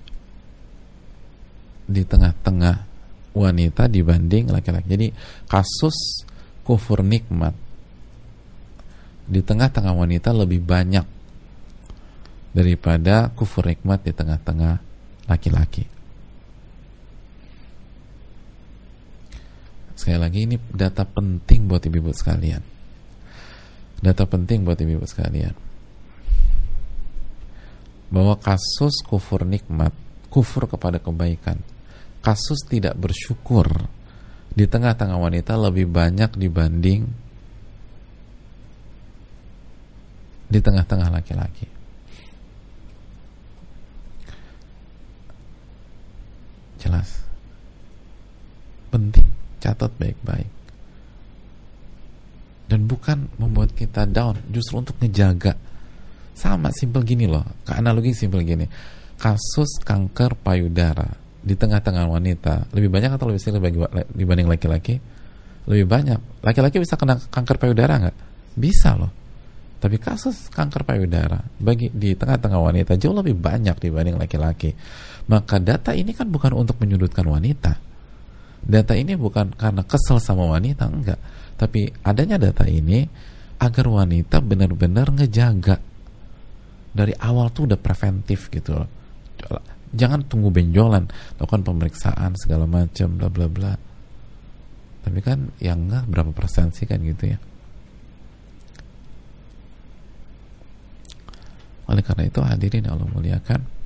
di tengah-tengah wanita dibanding laki-laki. Jadi kasus kufur nikmat di tengah-tengah wanita lebih banyak daripada kufur nikmat di tengah-tengah laki-laki. Sekali lagi, ini data penting buat ibu-ibu sekalian. Data penting buat ibu-ibu sekalian. Bahwa kasus kufur nikmat, kufur kepada kebaikan, kasus tidak bersyukur di tengah-tengah wanita lebih banyak dibanding di tengah-tengah laki-laki. Jelas. Penting. Catat baik-baik. Dan bukan membuat kita down, justru untuk ngejaga. Sama simpel gini loh, analogi simpel gini. Kasus kanker payudara di tengah-tengah wanita lebih banyak atau lebih sedikit dibanding laki-laki? Lebih banyak. Laki-laki bisa kena kanker payudara nggak? Bisa loh. Tapi kasus kanker payudara bagi di tengah-tengah wanita jauh lebih banyak dibanding laki-laki. Maka data ini kan bukan untuk menyudutkan wanita. Data ini bukan karena kesel sama wanita, enggak. Tapi adanya data ini agar wanita benar-benar ngejaga. Dari awal tuh udah preventif gitu loh. Jangan tunggu benjolan, lakukan pemeriksaan segala macam bla bla bla. Tapi kan yang enggak berapa persen sih kan gitu ya. Oleh karena itu hadirin Allah muliakan,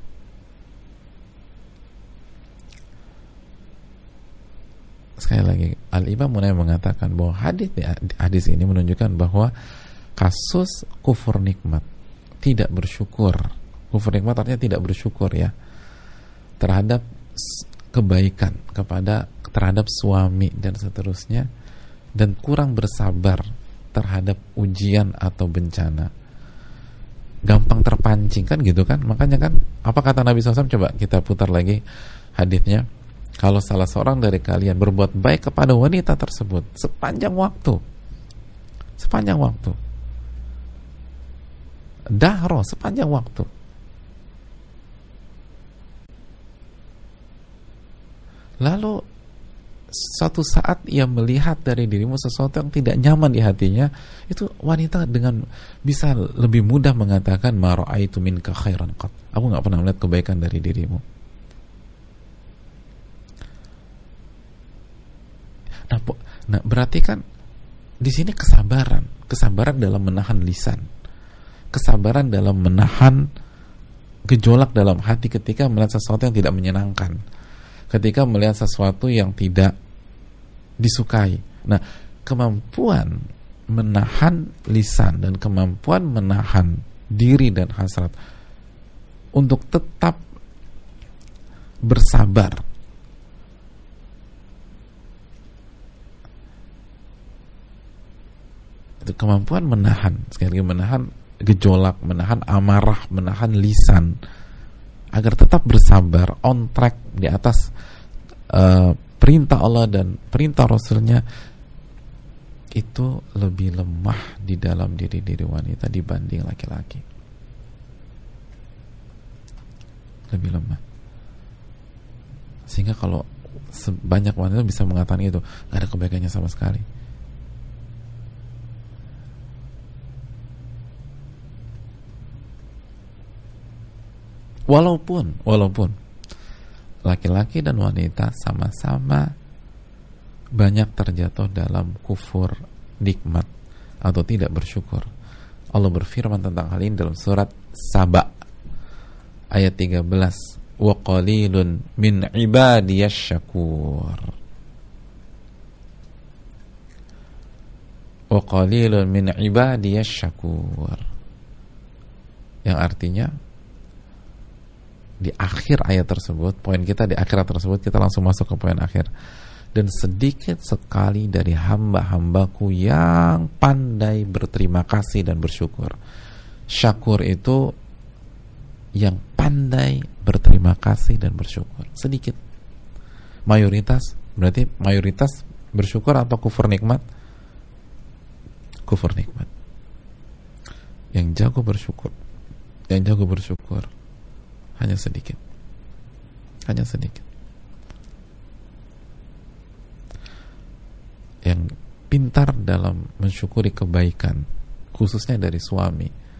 sekali lagi Al-Imam Munawi mengatakan bahwa hadis hadis ini menunjukkan bahwa kasus kufur nikmat, tidak bersyukur, kufur nikmat artinya tidak bersyukur ya terhadap kebaikan kepada terhadap suami dan seterusnya, dan kurang bersabar terhadap ujian atau bencana, gampang terpancing kan gitu kan. Makanya kan apa kata Nabi shallallahu alaihi wasallam, coba kita putar lagi hadisnya, kalau salah seorang dari kalian berbuat baik kepada wanita tersebut sepanjang waktu, sepanjang waktu dahro, sepanjang waktu, lalu suatu saat ia melihat dari dirimu sesuatu yang tidak nyaman di hatinya, itu wanita dengan bisa lebih mudah mengatakan ma ra'aitu minka khairan qat, aku nggak pernah melihat kebaikan dari dirimu. Nah, nah berarti kan di sini kesabaran, kesabaran dalam menahan lisan, kesabaran dalam menahan gejolak dalam hati ketika melihat sesuatu yang tidak menyenangkan, ketika melihat sesuatu yang tidak disukai. Nah, kemampuan menahan lisan dan kemampuan menahan diri dan hasrat untuk tetap bersabar, itu kemampuan menahan, sekali lagi menahan gejolak, menahan amarah, menahan lisan agar tetap bersabar on track di atas uh, perintah Allah dan perintah Rasulnya, itu lebih lemah di dalam diri-diri wanita dibanding laki-laki. Lebih lemah. Sehingga kalau sebanyak wanita bisa mengatakan itu, gak ada kebaikannya sama sekali. Walaupun, walaupun laki-laki dan wanita sama-sama banyak terjatuh dalam kufur nikmat atau tidak bersyukur. Allah berfirman tentang hal ini dalam surat Saba ayat tiga belas, wa qalilun min ibadiyasy syakur. Wa qalilun min ibadiyasy syakur. Yang artinya di akhir ayat tersebut, poin kita di akhir ayat tersebut, kita langsung masuk ke poin akhir. Dan sedikit sekali dari hamba-hambaku yang pandai berterima kasih dan bersyukur. Syakur itu yang pandai berterima kasih dan bersyukur. Sedikit. Mayoritas, berarti mayoritas bersyukur atau kufur nikmat? Kufur nikmat. Yang jago bersyukur, yang jago bersyukur hanya sedikit, hanya sedikit. Yang pintar dalam mensyukuri kebaikan, khususnya dari suami,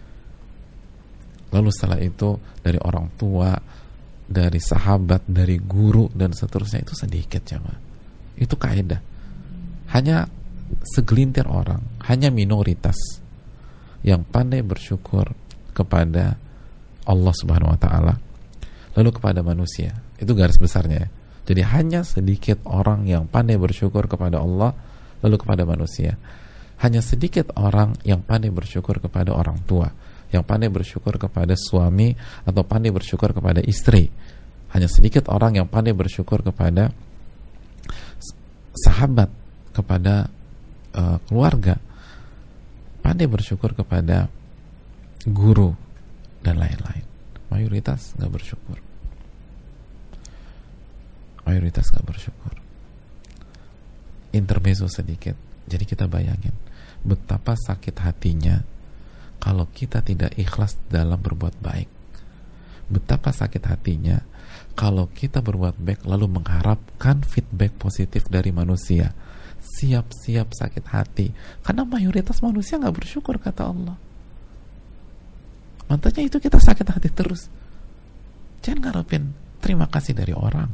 lalu setelah itu dari orang tua, dari sahabat, dari guru dan seterusnya, itu sedikit jemaah. Itu kaidah. Hanya segelintir orang, hanya minoritas yang pandai bersyukur kepada Allah Subhanahu wa taala, lalu kepada manusia. Itu garis besarnya. Jadi hanya sedikit orang yang pandai bersyukur kepada Allah, lalu kepada manusia. Hanya sedikit orang yang pandai bersyukur kepada orang tua, yang pandai bersyukur kepada suami atau pandai bersyukur kepada istri. Hanya sedikit orang yang pandai bersyukur kepada sahabat, kepada uh, keluarga, pandai bersyukur kepada guru dan lain-lain. Mayoritas gak bersyukur. Mayoritas gak bersyukur. Intermezzo sedikit. Jadi kita bayangin betapa sakit hatinya kalau kita tidak ikhlas dalam berbuat baik. Betapa sakit hatinya kalau kita berbuat baik lalu mengharapkan feedback positif dari manusia. Siap-siap sakit hati karena mayoritas manusia gak bersyukur, kata Allah. Mantannya itu kita sakit hati terus. Jangan ngarepin terima kasih dari orang,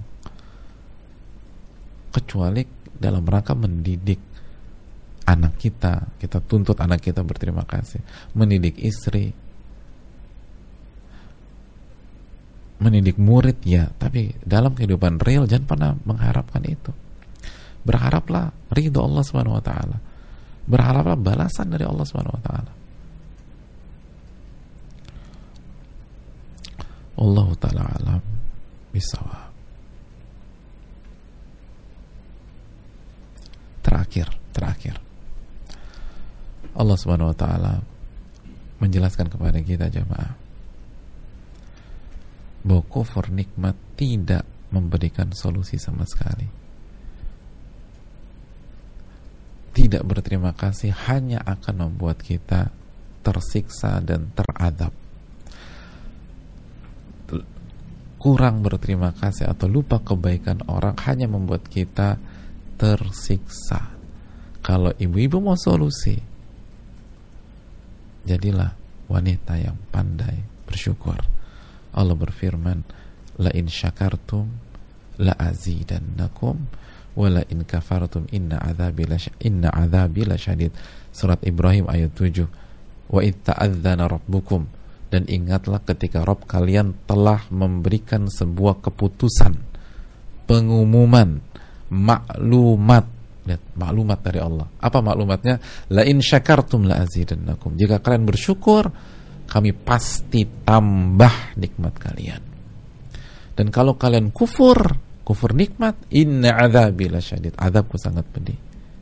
kecuali dalam rangka mendidik anak kita. Kita tuntut anak kita berterima kasih, mendidik istri, mendidik murid, ya. Tapi dalam kehidupan real jangan pernah mengharapkan itu. Berharaplah ridho Allah Subhanahu wa taala. Berharaplah balasan dari Allah Subhanahu wa taala. Allah ta'ala alam bisawab. Terakhir, terakhir. Allah Subhanahu wa taala menjelaskan kepada kita jemaah bahwa kufur nikmat tidak memberikan solusi sama sekali. Tidak berterima kasih hanya akan membuat kita tersiksa dan teradab. Kurang berterima kasih atau lupa kebaikan orang hanya membuat kita tersiksa. Kalau ibu-ibu mau solusi, jadilah wanita yang pandai bersyukur. Allah berfirman, la in syakartum la azidannakum wa la in kafartum inna adzabi la inna adzabi lasyadid. Surat Ibrahim ayat tujuh. Wa id ta'adzana rabbukum, dan ingatlah ketika Rabb kalian telah memberikan sebuah keputusan, pengumuman, maklumat. Lihat, maklumat dari Allah. Apa maklumatnya? La in syakartum la azidannakum. Jika kalian bersyukur, kami pasti tambah nikmat kalian. Dan kalau kalian kufur, kufur nikmat, inna adzabi lasyadid. Azabku sangat pedih.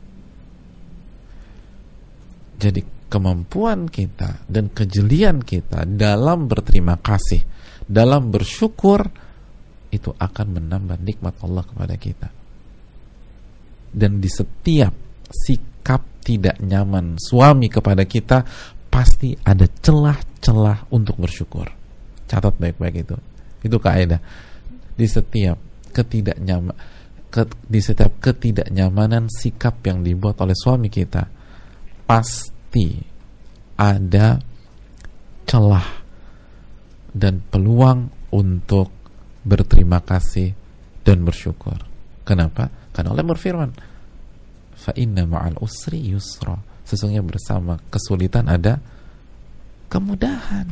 Jadi kemampuan kita dan kejelian kita dalam berterima kasih, dalam bersyukur, itu akan menambah nikmat Allah kepada kita. Dan di setiap sikap tidak nyaman suami kepada kita, pasti ada celah-celah untuk bersyukur. Catat baik-baik itu. Itu kaidah. Di setiap ketidaknyaman, ke, di setiap ketidaknyamanan sikap yang dibuat oleh suami kita, pasti ada celah dan peluang untuk berterima kasih dan bersyukur. Kenapa? Karena Allah berfirman, fa inna ma'al usri yusra. Sesungguhnya bersama kesulitan ada kemudahan.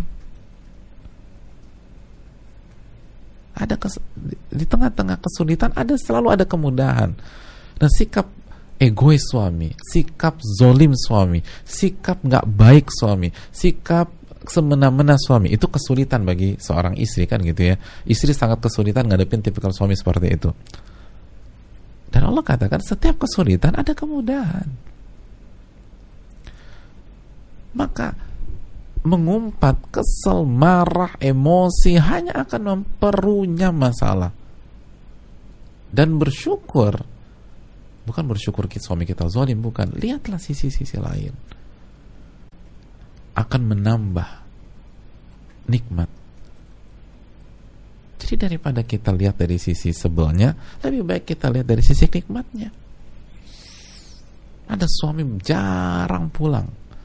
Ada kes- di tengah-tengah kesulitan ada selalu ada kemudahan. Dan sikap egois suami, sikap zolim suami, sikap nggak baik suami, sikap semena-mena suami, itu kesulitan bagi seorang istri, kan gitu ya. Istri sangat kesulitan ngadepin tipikal suami seperti itu. Dan Allah katakan setiap kesulitan ada kemudahan. Maka mengumpat, kesel, marah, emosi hanya akan memperunyam masalah. Dan bersyukur, bukan bersyukur kita, suami kita zalim, bukan. Lihatlah sisi-sisi lain, akan menambah nikmat. Jadi daripada kita lihat dari sisi sebelnya, lebih baik kita lihat dari sisi nikmatnya. Ada suami jarang pulang,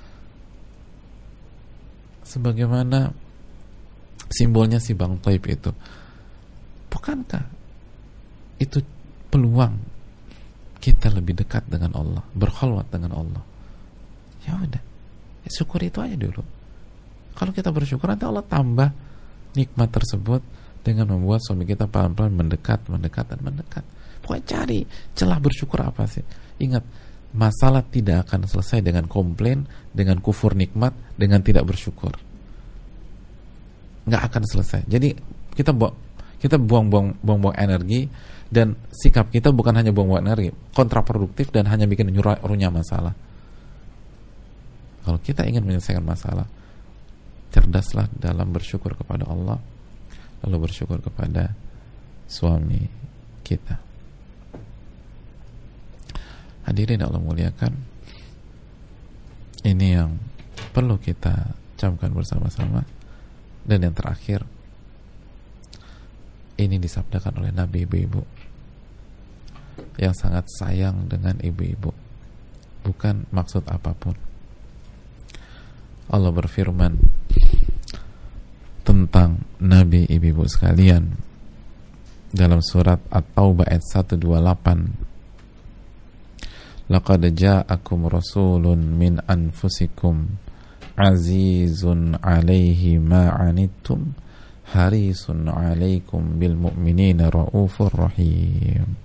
sebagaimana simbolnya si Bang Toib itu. Bukankah itu peluang kita lebih dekat dengan Allah, berkhalwat dengan Allah? Ya udah, ya syukur itu aja dulu. Kalau kita bersyukur, nanti Allah tambah nikmat tersebut dengan membuat suami kita pelan-pelan mendekat, mendekat, dan mendekat. Pokoknya cari celah bersyukur apa sih. Ingat, masalah tidak akan selesai dengan komplain, dengan kufur nikmat, dengan tidak bersyukur. Nggak akan selesai. Jadi kita buang, kita buang-buang, buang-buang energi, dan sikap kita bukan hanya buang-buang energi, kontraproduktif dan hanya bikin runyah masalah. Kalau kita ingin menyelesaikan masalah, cerdaslah dalam bersyukur kepada Allah, lalu bersyukur kepada suami kita. Hadirin Allah muliakan, ini yang perlu kita camkan bersama-sama. Dan yang terakhir, ini disabdakan oleh Nabi ibu-ibu yang sangat sayang dengan ibu-ibu, bukan maksud apapun. Allah berfirman tentang Nabi ibu-ibu sekalian dalam surat At-Taubah ayat seratus dua puluh delapan. Laqad ja'akum rasulun min anfusikum azizun 'alaihi ma 'anittum harisun 'alaikum bil mu'minina raufur rahim.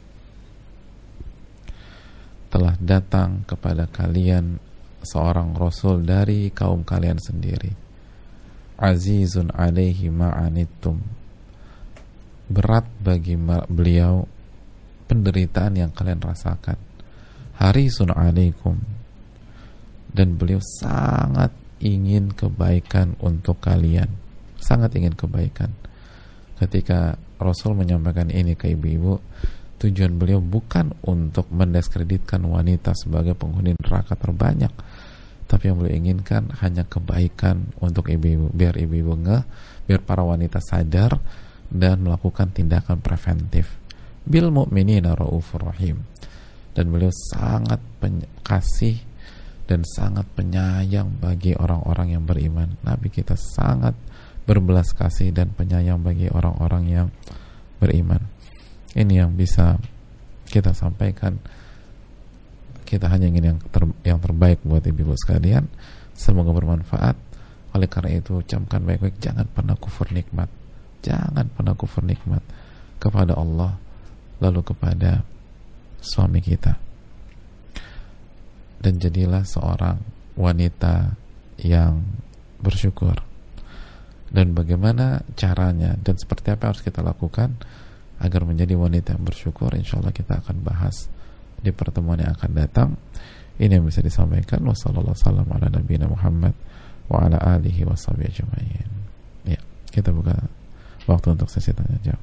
Telah datang kepada kalian seorang rasul dari kaum kalian sendiri. Azizun 'alaihi ma 'anittum. Berat bagi beliau penderitaan yang kalian rasakan. Harisun 'alaikum. Dan beliau sangat ingin kebaikan untuk kalian, sangat ingin kebaikan. Ketika Rasul menyampaikan ini ke ibu-ibu, tujuan beliau bukan untuk mendiskreditkan wanita sebagai penghuni neraka terbanyak, tapi yang beliau inginkan hanya kebaikan untuk ibu-ibu, biar ibu-ibu ngeh, biar para wanita sadar dan melakukan tindakan preventif. Bil mu'minina raufur rahim. Dan beliau sangat kasih dan sangat penyayang bagi orang-orang yang beriman. Nabi kita sangat berbelas kasih dan penyayang bagi orang-orang yang beriman. Ini yang bisa kita sampaikan. Kita hanya ingin yang, ter, yang terbaik buat ibu-ibu sekalian. Semoga bermanfaat. Oleh karena itu, camkan baik-baik, jangan pernah kufur nikmat. Jangan pernah kufur nikmat kepada Allah, lalu kepada suami kita. Dan jadilah seorang wanita yang bersyukur. Dan bagaimana caranya dan seperti apa yang harus kita lakukan agar menjadi wanita yang bersyukur, insya Allah kita akan bahas di pertemuan yang akan datang. Ini yang bisa disampaikan. Wassallallahu wasallam ala nabiyina Muhammad wa ala alihi wa sahbihi ajma'in. Ya, kita buka waktu untuk sesi tanya jawab.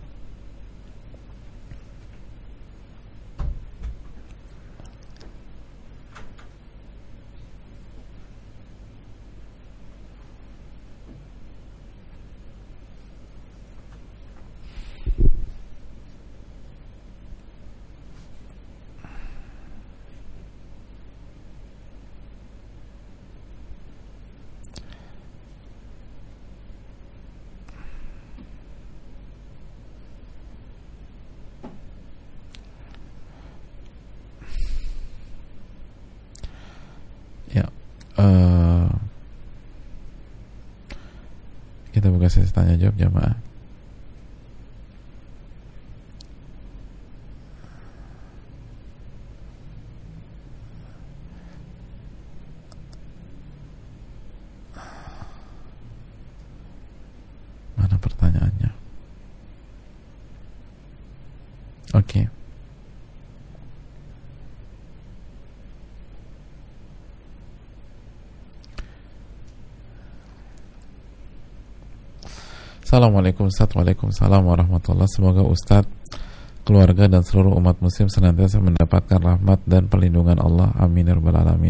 Uh, kita buka sesi tanya jawab jamaah. Mana pertanyaannya? Oke. Okay. Assalamualaikum Ustaz. Waalaikumsalam warahmatullahi. Semoga Ustaz, keluarga dan seluruh umat muslim senantiasa mendapatkan rahmat dan perlindungan Allah. Amin ya rabbal alamin.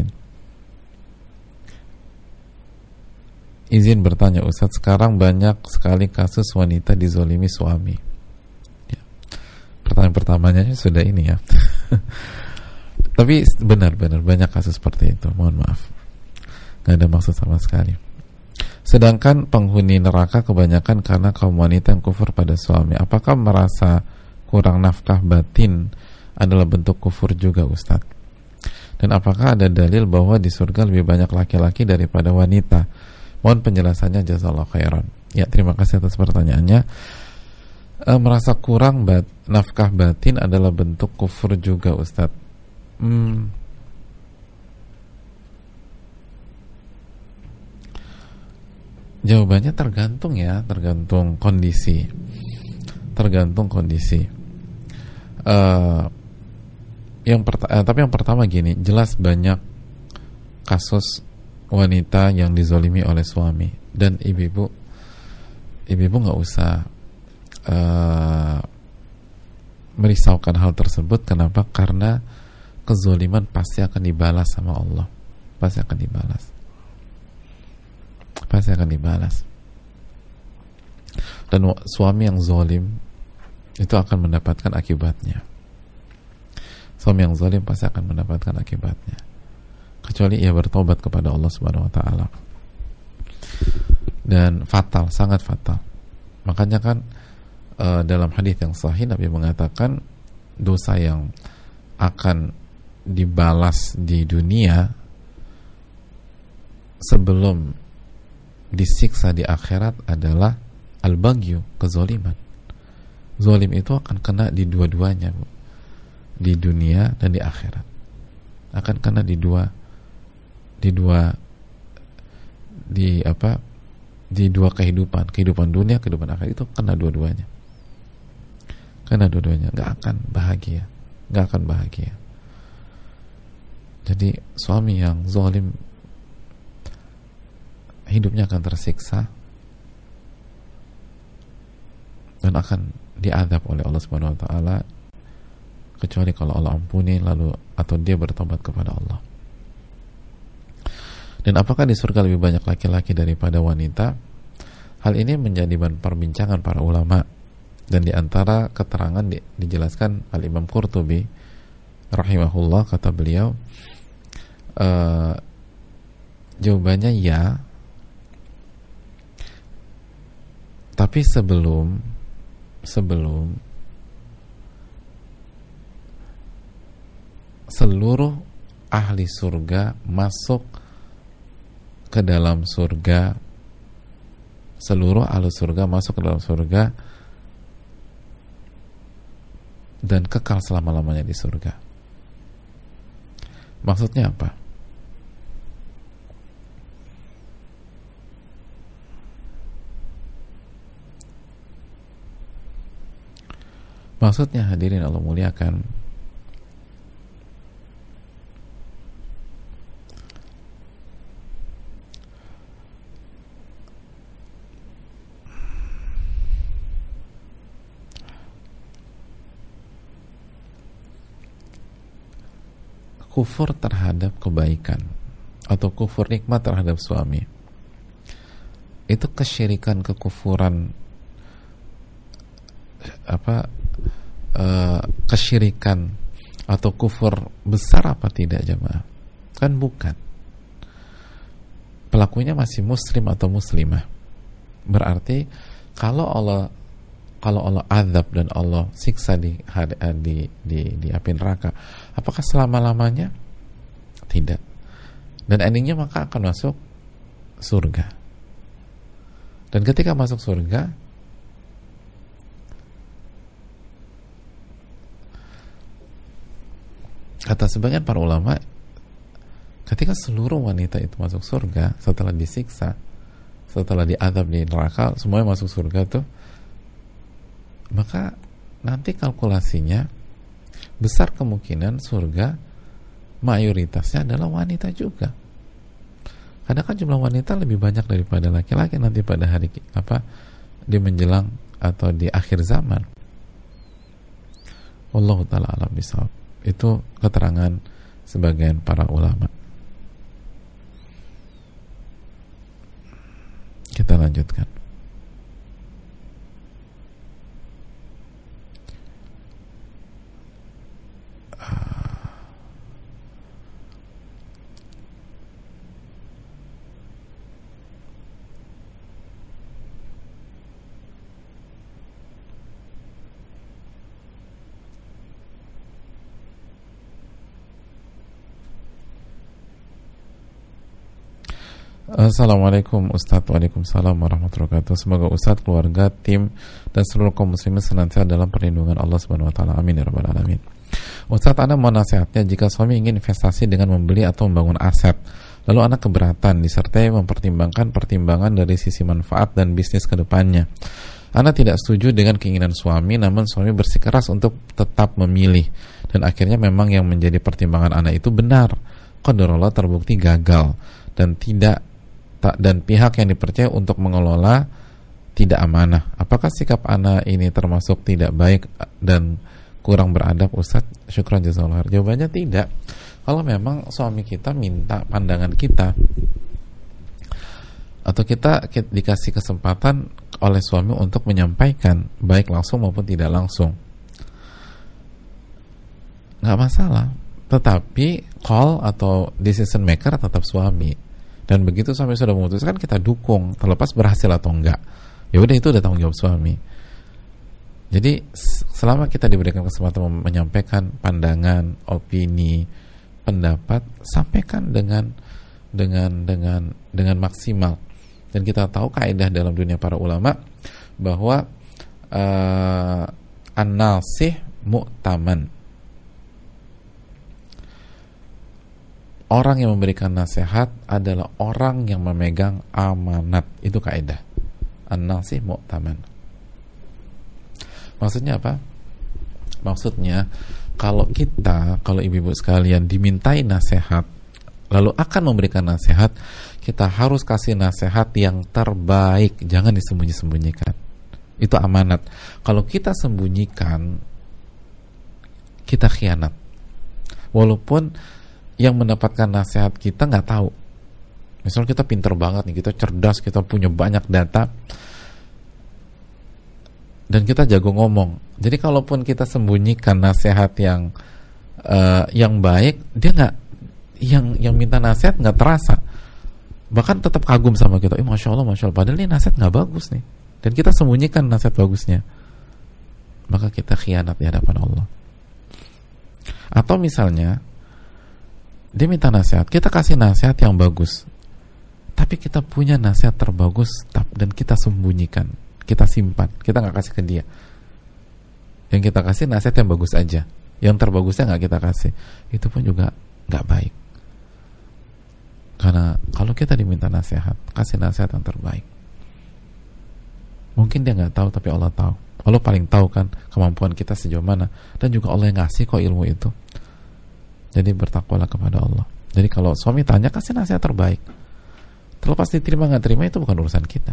Izin bertanya Ustaz, sekarang banyak sekali kasus wanita dizolimi suami. Ya. Pertanyaan pertamanya sudah ini ya. Tapi benar-benar banyak kasus seperti itu. Mohon maaf, gak ada maksud sama sekali. Sedangkan penghuni neraka kebanyakan karena kaum wanita yang kufur pada suami. Apakah merasa kurang nafkah batin adalah bentuk kufur juga Ustaz? Dan apakah ada dalil bahwa di surga lebih banyak laki-laki daripada wanita? Mohon penjelasannya, jazakallahu khairan. Ya, terima kasih atas pertanyaannya. E, merasa kurang bat, nafkah batin adalah bentuk kufur juga Ustaz. Hmm Jawabannya tergantung ya, tergantung kondisi, tergantung kondisi. Uh, yang perta- uh, tapi yang pertama gini, jelas banyak kasus wanita yang dizolimi oleh suami, dan ibu-ibu, ibu-ibu nggak usah uh, merisaukan hal tersebut. Kenapa? Karena kezoliman pasti akan dibalas sama Allah, pasti akan dibalas. pasti akan dibalas. Dan suami yang zalim itu akan mendapatkan akibatnya. Suami yang zalim pasti akan mendapatkan akibatnya, kecuali ia bertobat kepada Allah Subhanahu wa taala. Dan fatal, sangat fatal. Makanya kan uh, dalam hadis yang sahih Nabi mengatakan dosa yang akan dibalas di dunia sebelum disiksa di akhirat adalah al-baghyu, kezaliman. Zalim itu akan kena di dua-duanya, Bu. Di dunia dan di akhirat. Akan kena di dua di dua di apa? Di dua kehidupan, kehidupan dunia, kehidupan akhirat, itu kena dua-duanya. Kena dua-duanya, enggak akan bahagia. Enggak akan bahagia. Jadi suami yang zalim hidupnya akan tersiksa dan akan diazab oleh Allah Subhanahu wa taala, kecuali kalau Allah ampuni lalu atau dia bertobat kepada Allah. Dan apakah di surga lebih banyak laki-laki daripada wanita? Hal ini menjadi bahan perbincangan para ulama, dan di antara keterangan di, dijelaskan Al-Imam Qurtubi rahimahullah, kata beliau, uh, jawabannya ya, tapi sebelum sebelum seluruh ahli surga masuk ke dalam surga, seluruh ahli surga masuk ke dalam surga dan kekal selama-lamanya di surga. Maksudnya apa? Maksudnya, hadirin Allah muliakan, kufur terhadap kebaikan atau kufur nikmat terhadap suami itu kesyirikan, kekufuran, apa uh, kesyirikan atau kufur besar apa tidak jemaah? Kan bukan. Pelakunya masih muslim atau muslimah. Berarti kalau Allah kalau Allah azab dan Allah siksa di di di, di api neraka, apakah selama-lamanya? Tidak. Dan endingnya maka akan masuk surga. Dan ketika masuk surga, kata sebagian para ulama, ketika seluruh wanita itu masuk surga setelah disiksa, setelah diazab di neraka, semuanya masuk surga tuh, maka nanti kalkulasinya besar kemungkinan surga mayoritasnya adalah wanita juga. Karena kan jumlah wanita lebih banyak daripada laki-laki nanti pada hari apa di menjelang atau di akhir zaman. Wallahu taala alam bisawab. Itu keterangan sebagian para ulama. Kita lanjutkan. Assalamualaikum Ustadz. Waalaikumsalam warahmatullahi wabarakatuh. Semoga Ustadz, keluarga, tim, dan seluruh kaum muslimin senantiasa dalam perlindungan Allah Subhanahu wa taala. Amin ya rabbal alamin. Ustadz, Anda mau nasihatnya jika suami ingin investasi dengan membeli atau membangun aset, lalu anak keberatan disertai mempertimbangkan pertimbangan dari sisi manfaat dan bisnis ke depannya. Anda tidak setuju dengan keinginan suami, namun suami bersikeras untuk tetap memilih, dan akhirnya memang yang menjadi pertimbangan anak itu benar. Qadarullah terbukti gagal dan tidak dan pihak yang dipercaya untuk mengelola tidak amanah. Apakah sikap anak ini termasuk tidak baik dan kurang beradab, Ustadz? Syukran jazakallah. Jawabannya tidak. Kalau memang suami kita minta pandangan kita, atau kita, kita dikasih kesempatan oleh suami untuk menyampaikan baik langsung maupun tidak langsung, nggak masalah. Tetapi call atau decision maker tetap suami. Dan begitu suami sudah memutuskan, kita dukung, terlepas berhasil atau enggak. Ya udah, itu udah tanggung jawab suami. Jadi selama kita diberikan kesempatan menyampaikan pandangan, opini, pendapat, sampaikan dengan dengan dengan dengan maksimal. Dan kita tahu kaidah dalam dunia para ulama bahwa uh, an-nasih mu'taman. Orang yang memberikan nasihat adalah orang yang memegang amanat. Itu kaidah. An-nasih mu'taman. Maksudnya apa? Maksudnya kalau kita, kalau ibu-ibu sekalian dimintai nasihat lalu akan memberikan nasihat, kita harus kasih nasihat yang terbaik, jangan disembunyi-sembunyikan. Itu amanat. Kalau kita sembunyikan, kita khianat. Walaupun yang mendapatkan nasihat kita nggak tahu. Misalnya kita pinter banget nih, kita cerdas, kita punya banyak data, dan kita jago ngomong. Jadi kalaupun kita sembunyikan nasihat yang uh, yang baik, dia nggak, yang yang minta nasihat nggak terasa, bahkan tetap kagum sama kita. Eh, masya Allah, masya Allah. Padahal ini nasihat nggak bagus nih, dan kita sembunyikan nasihat bagusnya, maka kita khianat di hadapan Allah. Atau misalnya dia minta nasihat, kita kasih nasihat yang bagus, tapi kita punya nasihat terbagus dan kita sembunyikan, kita simpan, kita nggak kasih ke dia. Yang kita kasih nasihat yang bagus aja, yang terbagusnya nggak kita kasih. Itu pun juga nggak baik. Karena kalau kita diminta nasihat, kasih nasihat yang terbaik. Mungkin dia nggak tahu, tapi Allah tahu. Allah paling tahu kan kemampuan kita sejauh mana, dan juga Allah yang ngasih kok ilmu itu. Jadi bertakwalah kepada Allah. Jadi kalau suami tanya, kasih nasihat terbaik. Terlepas diterima nggak terima, itu bukan urusan kita.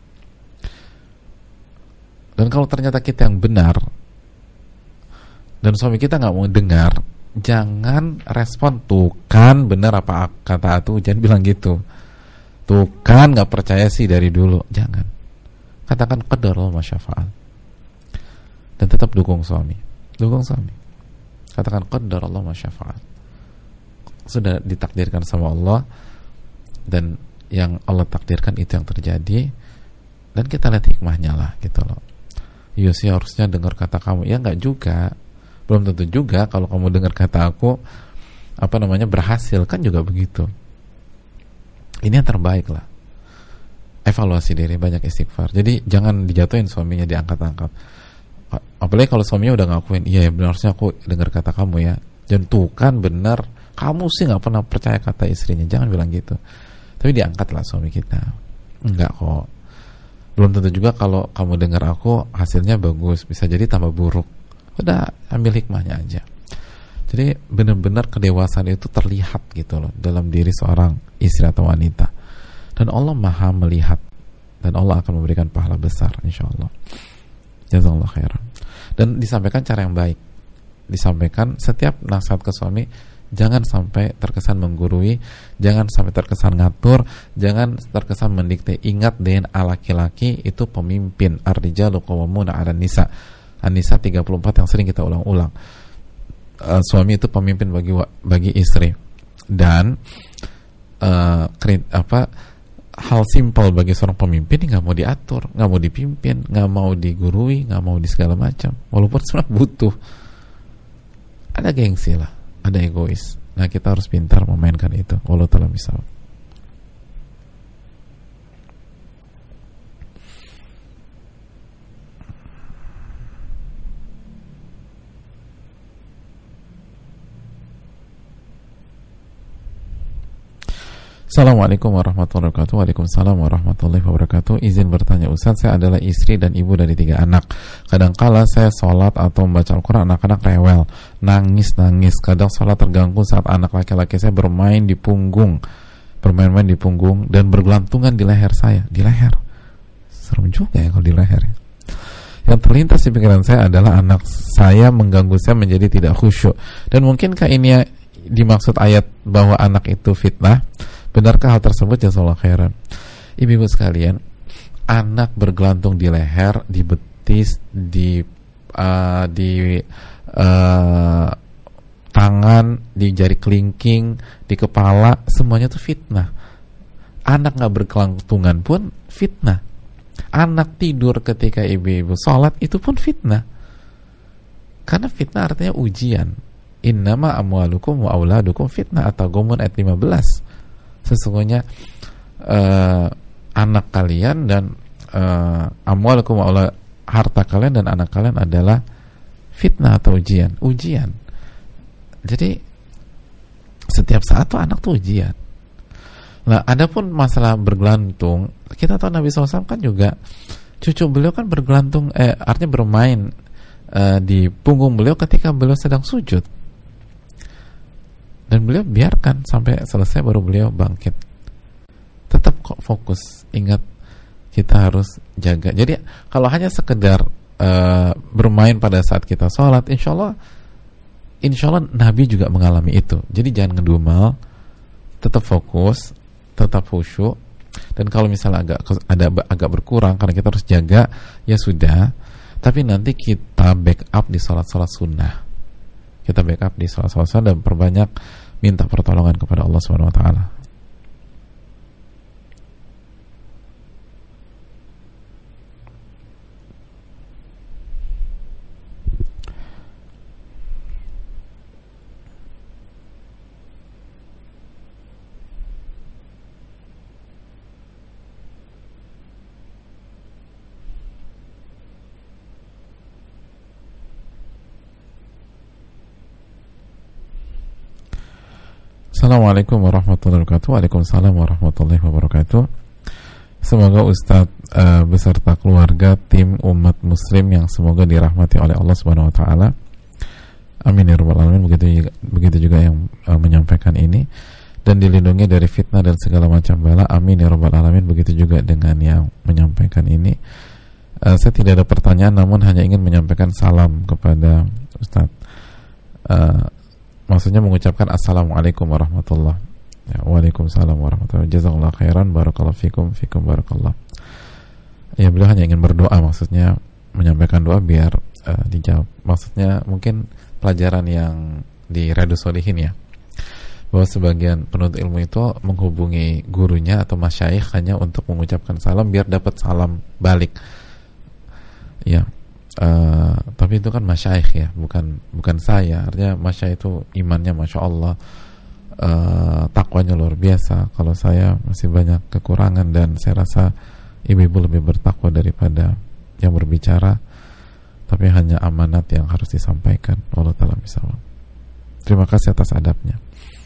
Dan kalau ternyata kita yang benar dan suami kita nggak mau dengar, jangan respon tuh kan benar apa kata aku, jangan bilang gitu. Tuh kan nggak percaya sih dari dulu, jangan. Katakan qadarullah ma syafa'al. Dan tetap dukung suami, dukung suami. Katakan qadarullah ma syafa'al. Sudah ditakdirkan sama Allah, dan yang Allah takdirkan itu yang terjadi, dan kita lihat hikmahnya lah gitu loh. Iya sih harusnya dengar kata kamu. Ya nggak juga, belum tentu juga kalau kamu dengar kata aku apa namanya berhasil, kan juga begitu. Ini yang terbaik lah. Evaluasi diri, banyak istighfar. Jadi jangan dijatuhin suaminya, diangkat-angkat. Apalagi kalau suaminya udah ngakuin, iya ya benar, harusnya aku dengar kata kamu ya. Dan tuh kan benar, kamu sih nggak pernah percaya kata istrinya. Jangan bilang gitu. Tapi diangkatlah suami kita. Enggak kok. Belum tentu juga kalau kamu dengar aku hasilnya bagus, bisa jadi tambah buruk. Udah ambil hikmahnya aja. Jadi benar-benar kedewasaan itu terlihat gitu loh dalam diri seorang istri atau wanita. Dan Allah Maha melihat, dan Allah akan memberikan pahala besar insyaallah. Jazakallahu khairan. Dan disampaikan cara yang baik. Disampaikan setiap nasihat ke suami, jangan sampai terkesan menggurui, jangan sampai terkesan ngatur, jangan terkesan mendikte. Ingat D N A laki-laki itu pemimpin. Ar-rijalu qawwamuna 'alan nisa. An-Nisa tiga puluh empat yang sering kita ulang-ulang. Uh, suami itu pemimpin bagi bagi istri. Dan uh, kri, apa hal simpel bagi seorang pemimpin, nggak mau diatur, nggak mau dipimpin, nggak mau digurui, nggak mau di segala macam. Walaupun sebenarnya butuh. Ada gengsi lah, ada egois. Nah kita harus pintar memainkan itu. Wallahu ta'ala misal. Assalamualaikum warahmatullahi wabarakatuh. Waalaikumsalam warahmatullahi wabarakatuh. Izin bertanya Ustaz, saya adalah istri dan ibu dari tiga anak. Kadangkala saya sholat atau membaca Al-Quran, anak-anak rewel, nangis-nangis. Kadang sholat terganggu saat anak laki-laki saya bermain di punggung, bermain-main di punggung dan bergelantungan di leher saya. Di leher, serem juga ya kalau di leher ya. Yang terlintas di pikiran saya adalah anak saya mengganggu saya menjadi tidak khusyuk. Dan mungkinkah ini dimaksud ayat bahwa anak itu fitnah? Benarkah hal tersebut? Jazakallahu khairan. Ibu-ibu sekalian, anak bergelantung di leher, di betis, di uh, di uh, tangan, di jari kelingking, di kepala, semuanya itu fitnah. Anak nggak bergelantungan pun fitnah. Anak tidur ketika ibu-ibu sholat itu pun fitnah. Karena fitnah artinya ujian. Innama amwalukum wa auladukum fitnah, atau Gomun ayat lima belas. Sesungguhnya uh, anak kalian dan uh, amwalukum wa auladukum, harta kalian dan anak kalian adalah fitnah atau ujian. Ujian. Jadi setiap saat tuh anak tuh ujian. Nah, adapun masalah bergelantung, kita tahu Nabi shallallahu alaihi wasallam kan juga cucu beliau kan bergelantung, eh, artinya bermain eh, di punggung beliau ketika beliau sedang sujud. Dan beliau biarkan sampai selesai baru beliau bangkit. Tetap kok fokus. Ingat, kita harus jaga. Jadi kalau hanya sekedar uh, bermain pada saat kita sholat, insya Allah, insya Allah Nabi juga mengalami itu. Jadi jangan ngedumel, tetap fokus, tetap khusyuk. Dan kalau misalnya agak ada agak berkurang karena kita harus jaga, ya sudah. Tapi nanti kita backup di sholat-sholat sunnah. Kita backup di sholat-sholat sunnah dan perbanyak minta pertolongan kepada Allah Subhanahu Wa Taala. Assalamualaikum warahmatullahi wabarakatuh. Waalaikumsalam warahmatullahi wabarakatuh. Semoga Ustadz uh, beserta keluarga tim umat muslim yang semoga dirahmati oleh Allah Subhanahu Wa Taala. Amin ya rabbal alamin. Begitu juga, begitu juga yang uh, menyampaikan ini, dan dilindungi dari fitnah dan segala macam bala. Amin ya rabbal alamin. Begitu juga dengan yang menyampaikan ini. Uh, saya tidak ada pertanyaan, namun hanya ingin menyampaikan salam kepada Ustadz. Uh, Maksudnya mengucapkan Assalamualaikum warahmatullahi wabarakatuh. Ya, Waalaikumsalam warahmatullahi wabarakatuh. Jazakallah khairan, barakallahu fikum, fikum barakallah. Ya, beliau hanya ingin berdoa, maksudnya menyampaikan doa biar uh, dijawab. Maksudnya mungkin pelajaran yang di Riyadhus Shalihin ya, bahwa sebagian penuntut ilmu itu menghubungi gurunya atau masyayikh hanya untuk mengucapkan salam biar dapat salam balik. Ya. Uh, tapi itu kan masyayikh ya, bukan bukan saya. Artinya masyayikh itu imannya masya Allah, uh, takwanya luar biasa. Kalau saya masih banyak kekurangan, dan saya rasa ibu-ibu lebih bertakwa daripada yang berbicara. Tapi hanya amanat yang harus disampaikan. Wallahu ta'ala bishawab. Terima kasih atas adabnya.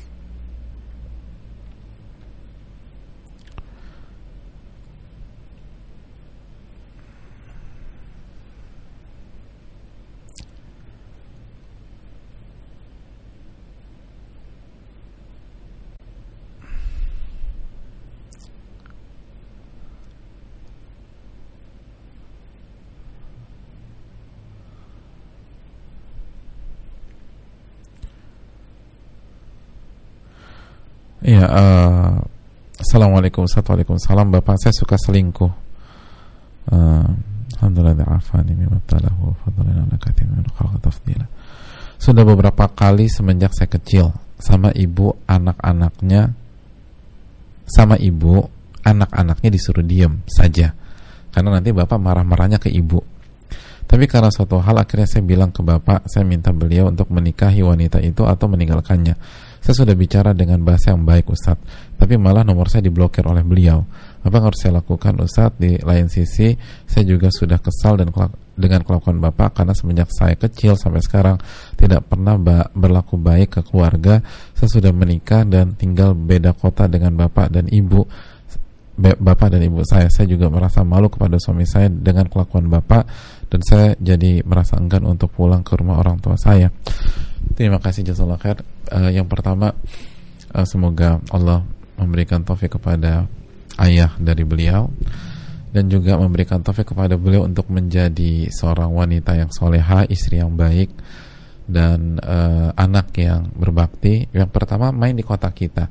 Ya, uh, Assalamualaikum warahmatullahi wabarakatuh. Bapak, saya suka selingkuh. uh, Alhamdulillah afani mimabtalahu fadlan ala katsir min khalqi tafdila. Sudah beberapa kali semenjak saya kecil, sama ibu anak-anaknya sama ibu anak-anaknya disuruh diam saja karena nanti bapak marah-marahnya ke ibu. Tapi karena suatu hal akhirnya saya bilang ke bapak, saya minta beliau untuk menikahi wanita itu atau meninggalkannya. Saya sudah bicara dengan bahasa yang baik Ustadz, tapi malah nomor saya diblokir oleh beliau. Apa yang harus saya lakukan Ustadz? Di lain sisi saya juga sudah kesal dan dengan kelakuan bapak, karena semenjak saya kecil sampai sekarang tidak pernah ba- berlaku baik ke keluarga. Saya sudah menikah dan tinggal beda kota dengan bapak dan ibu Bapak dan ibu saya. Saya juga merasa malu kepada suami saya dengan kelakuan bapak, dan saya jadi merasa enggan untuk pulang ke rumah orang tua saya. Terima kasih, jazakallahu khair. Uh, yang pertama, uh, semoga Allah memberikan taufik kepada ayah dari beliau, dan juga memberikan taufik kepada beliau untuk menjadi seorang wanita yang soleha, istri yang baik, dan uh, anak yang berbakti. Yang pertama, main di kota kita.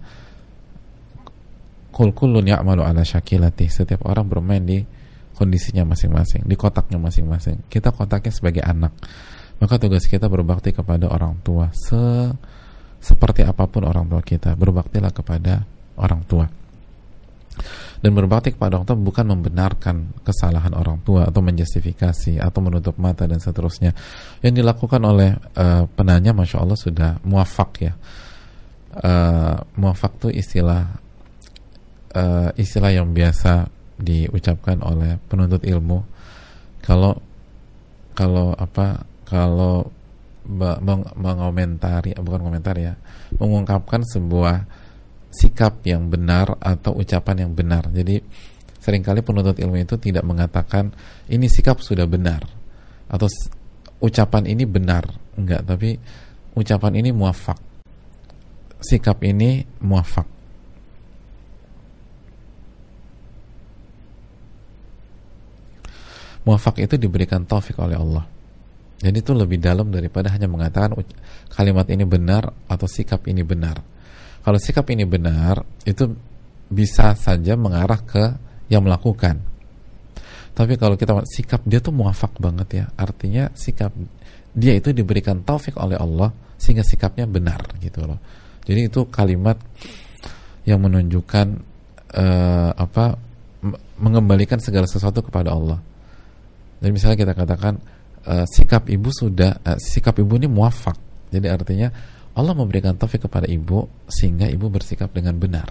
Kul kullun ya'malu ala syakilati. Setiap orang bermain di kondisinya masing-masing, di kotaknya masing-masing. Kita kotaknya sebagai anak, maka tugas kita berbakti kepada orang tua. Se seperti apapun orang tua kita, berbaktilah kepada orang tua. Dan berbakti kepada orang tua bukan membenarkan kesalahan orang tua atau menjustifikasi atau menutup mata dan seterusnya. Yang dilakukan oleh uh, penanya, masya Allah, sudah muafak ya. Uh, muafak itu istilah Uh, istilah yang biasa diucapkan oleh penuntut ilmu kalau kalau apa kalau meng mengomentari bukan komentar ya mengungkapkan sebuah sikap yang benar atau ucapan yang benar. Jadi seringkali penuntut ilmu itu tidak mengatakan ini sikap sudah benar atau ucapan ini benar, enggak, tapi ucapan ini muafak, sikap ini muafak. Muafak itu diberikan taufik oleh Allah. Jadi itu lebih dalam daripada hanya mengatakan kalimat ini benar atau sikap ini benar. Kalau sikap ini benar, itu bisa saja mengarah ke yang melakukan. Tapi kalau kita sikap dia tuh muafak banget ya, artinya sikap dia itu diberikan taufik oleh Allah sehingga sikapnya benar gitu loh. Jadi itu kalimat yang menunjukkan uh, apa mengembalikan segala sesuatu kepada Allah. Jadi misalnya kita katakan uh, sikap ibu sudah uh, sikap ibu ini muafak. Jadi artinya Allah memberikan taufik kepada ibu sehingga ibu bersikap dengan benar.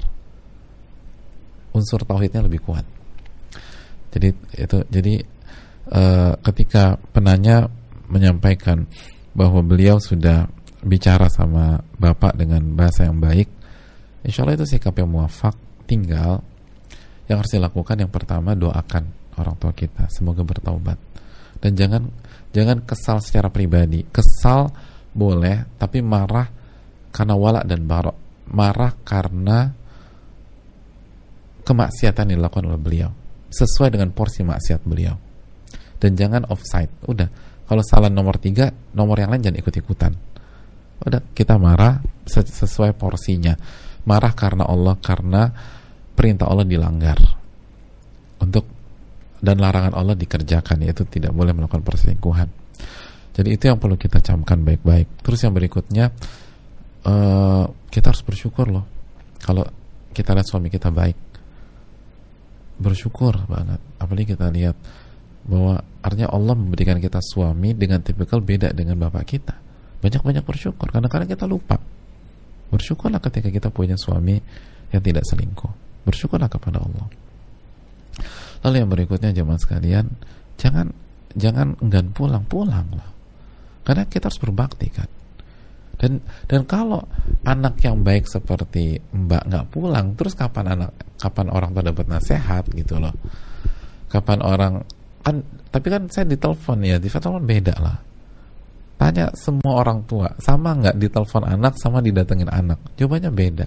Unsur tauhidnya lebih kuat. Jadi itu jadi uh, ketika penanya menyampaikan bahwa beliau sudah bicara sama bapak dengan bahasa yang baik, insya Allah itu sikap yang muafak. Tinggal yang harus dilakukan yang pertama, doakan orang tua kita semoga bertaubat, dan jangan jangan kesal secara pribadi. Kesal boleh, tapi marah karena wala dan barok, marah karena kemaksiatan yang dilakukan oleh beliau sesuai dengan porsi maksiat beliau, dan jangan offside. Udah, kalau salah nomor tiga, nomor yang lain jangan ikut-ikutan. Udah, kita marah sesuai porsinya. Marah karena Allah, karena perintah Allah dilanggar untuk dan larangan Allah dikerjakan, yaitu tidak boleh melakukan perselingkuhan. Jadi itu yang perlu kita camkan baik-baik. Terus yang berikutnya, uh, kita harus bersyukur loh kalau kita lihat suami kita baik. Bersyukur banget. Apalagi kita lihat bahwa artinya Allah memberikan kita suami dengan tipikal beda dengan bapak kita. Banyak-banyak bersyukur. Kadang-kadang kita lupa. Bersyukurlah ketika kita punya suami yang tidak selingkuh. Bersyukurlah kepada Allah. Lalu yang berikutnya jemaah sekalian, jangan jangan enggan pulang-pulang lah. Karena kita harus berbakti kan. Dan dan kalau anak yang baik seperti Mbak nggak pulang, terus kapan anak kapan orang tua dapat nasihat gitu loh. Kapan orang kan, tapi kan saya ditelepon ya, di telepon beda lah. Tanya semua orang tua, sama nggak ditelepon anak sama didatengin anak? Jawabannya beda.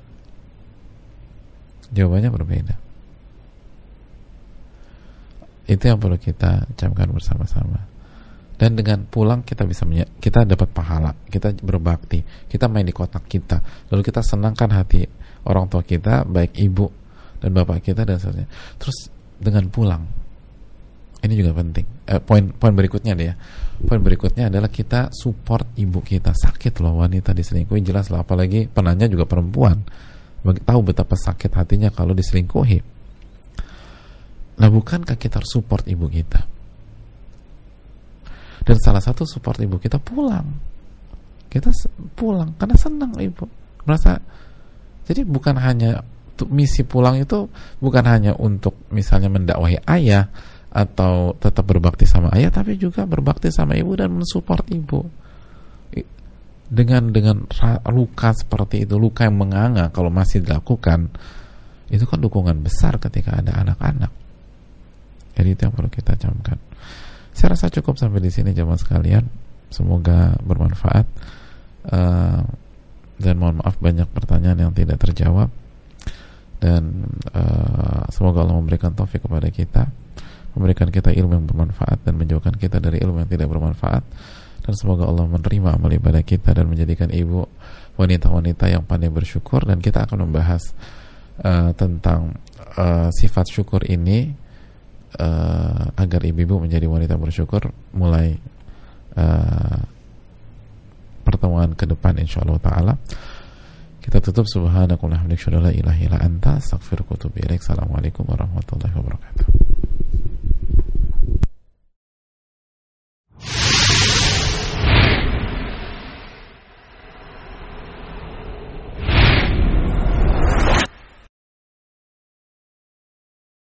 Jawabannya berbeda. Itu yang perlu kita camkan bersama-sama. Dan dengan pulang kita bisa menye- kita dapat pahala, kita berbakti, kita main di kotak kita, lalu kita senangkan hati orang tua kita, baik ibu dan bapak kita dan seterusnya. Terus dengan pulang, ini juga penting. Eh, poin poin berikutnya deh ya. Poin berikutnya adalah kita support ibu kita. Sakit loh wanita diselingkuhi, jelas lah, apalagi penanya juga perempuan. Bagi, tahu betapa sakit hatinya kalau diselingkuhi. Nah, bukankah kita harus support ibu kita? Dan salah satu support ibu kita pulang. Kita pulang karena senang ibu. Merasa, jadi bukan hanya misi pulang itu bukan hanya untuk misalnya mendakwahi ayah atau tetap berbakti sama ayah, tapi juga berbakti sama ibu dan mensupport ibu. Dengan dengan luka seperti itu, luka yang menganga kalau masih dilakukan, itu kan dukungan besar ketika ada anak-anak. Jadi itu yang perlu kita camkan. Saya rasa cukup sampai di sini jemaah sekalian. Semoga bermanfaat. Uh, dan mohon maaf banyak pertanyaan yang tidak terjawab. Dan uh, semoga Allah memberikan taufik kepada kita, memberikan kita ilmu yang bermanfaat dan menjauhkan kita dari ilmu yang tidak bermanfaat. Dan semoga Allah menerima amal ibadah kita dan menjadikan ibu wanita-wanita yang pandai bersyukur. Dan kita akan membahas uh, tentang uh, sifat syukur ini, Uh, agar ibu-ibu menjadi wanita bersyukur mulai uh, pertemuan ke depan insyaallah taala. Kita tutup subhanakallahumma wa bihamdika asyhadu an la ilaha illa anta astaghfiruka wa atubu ilaik. Assalamualaikum warahmatullahi wabarakatuh.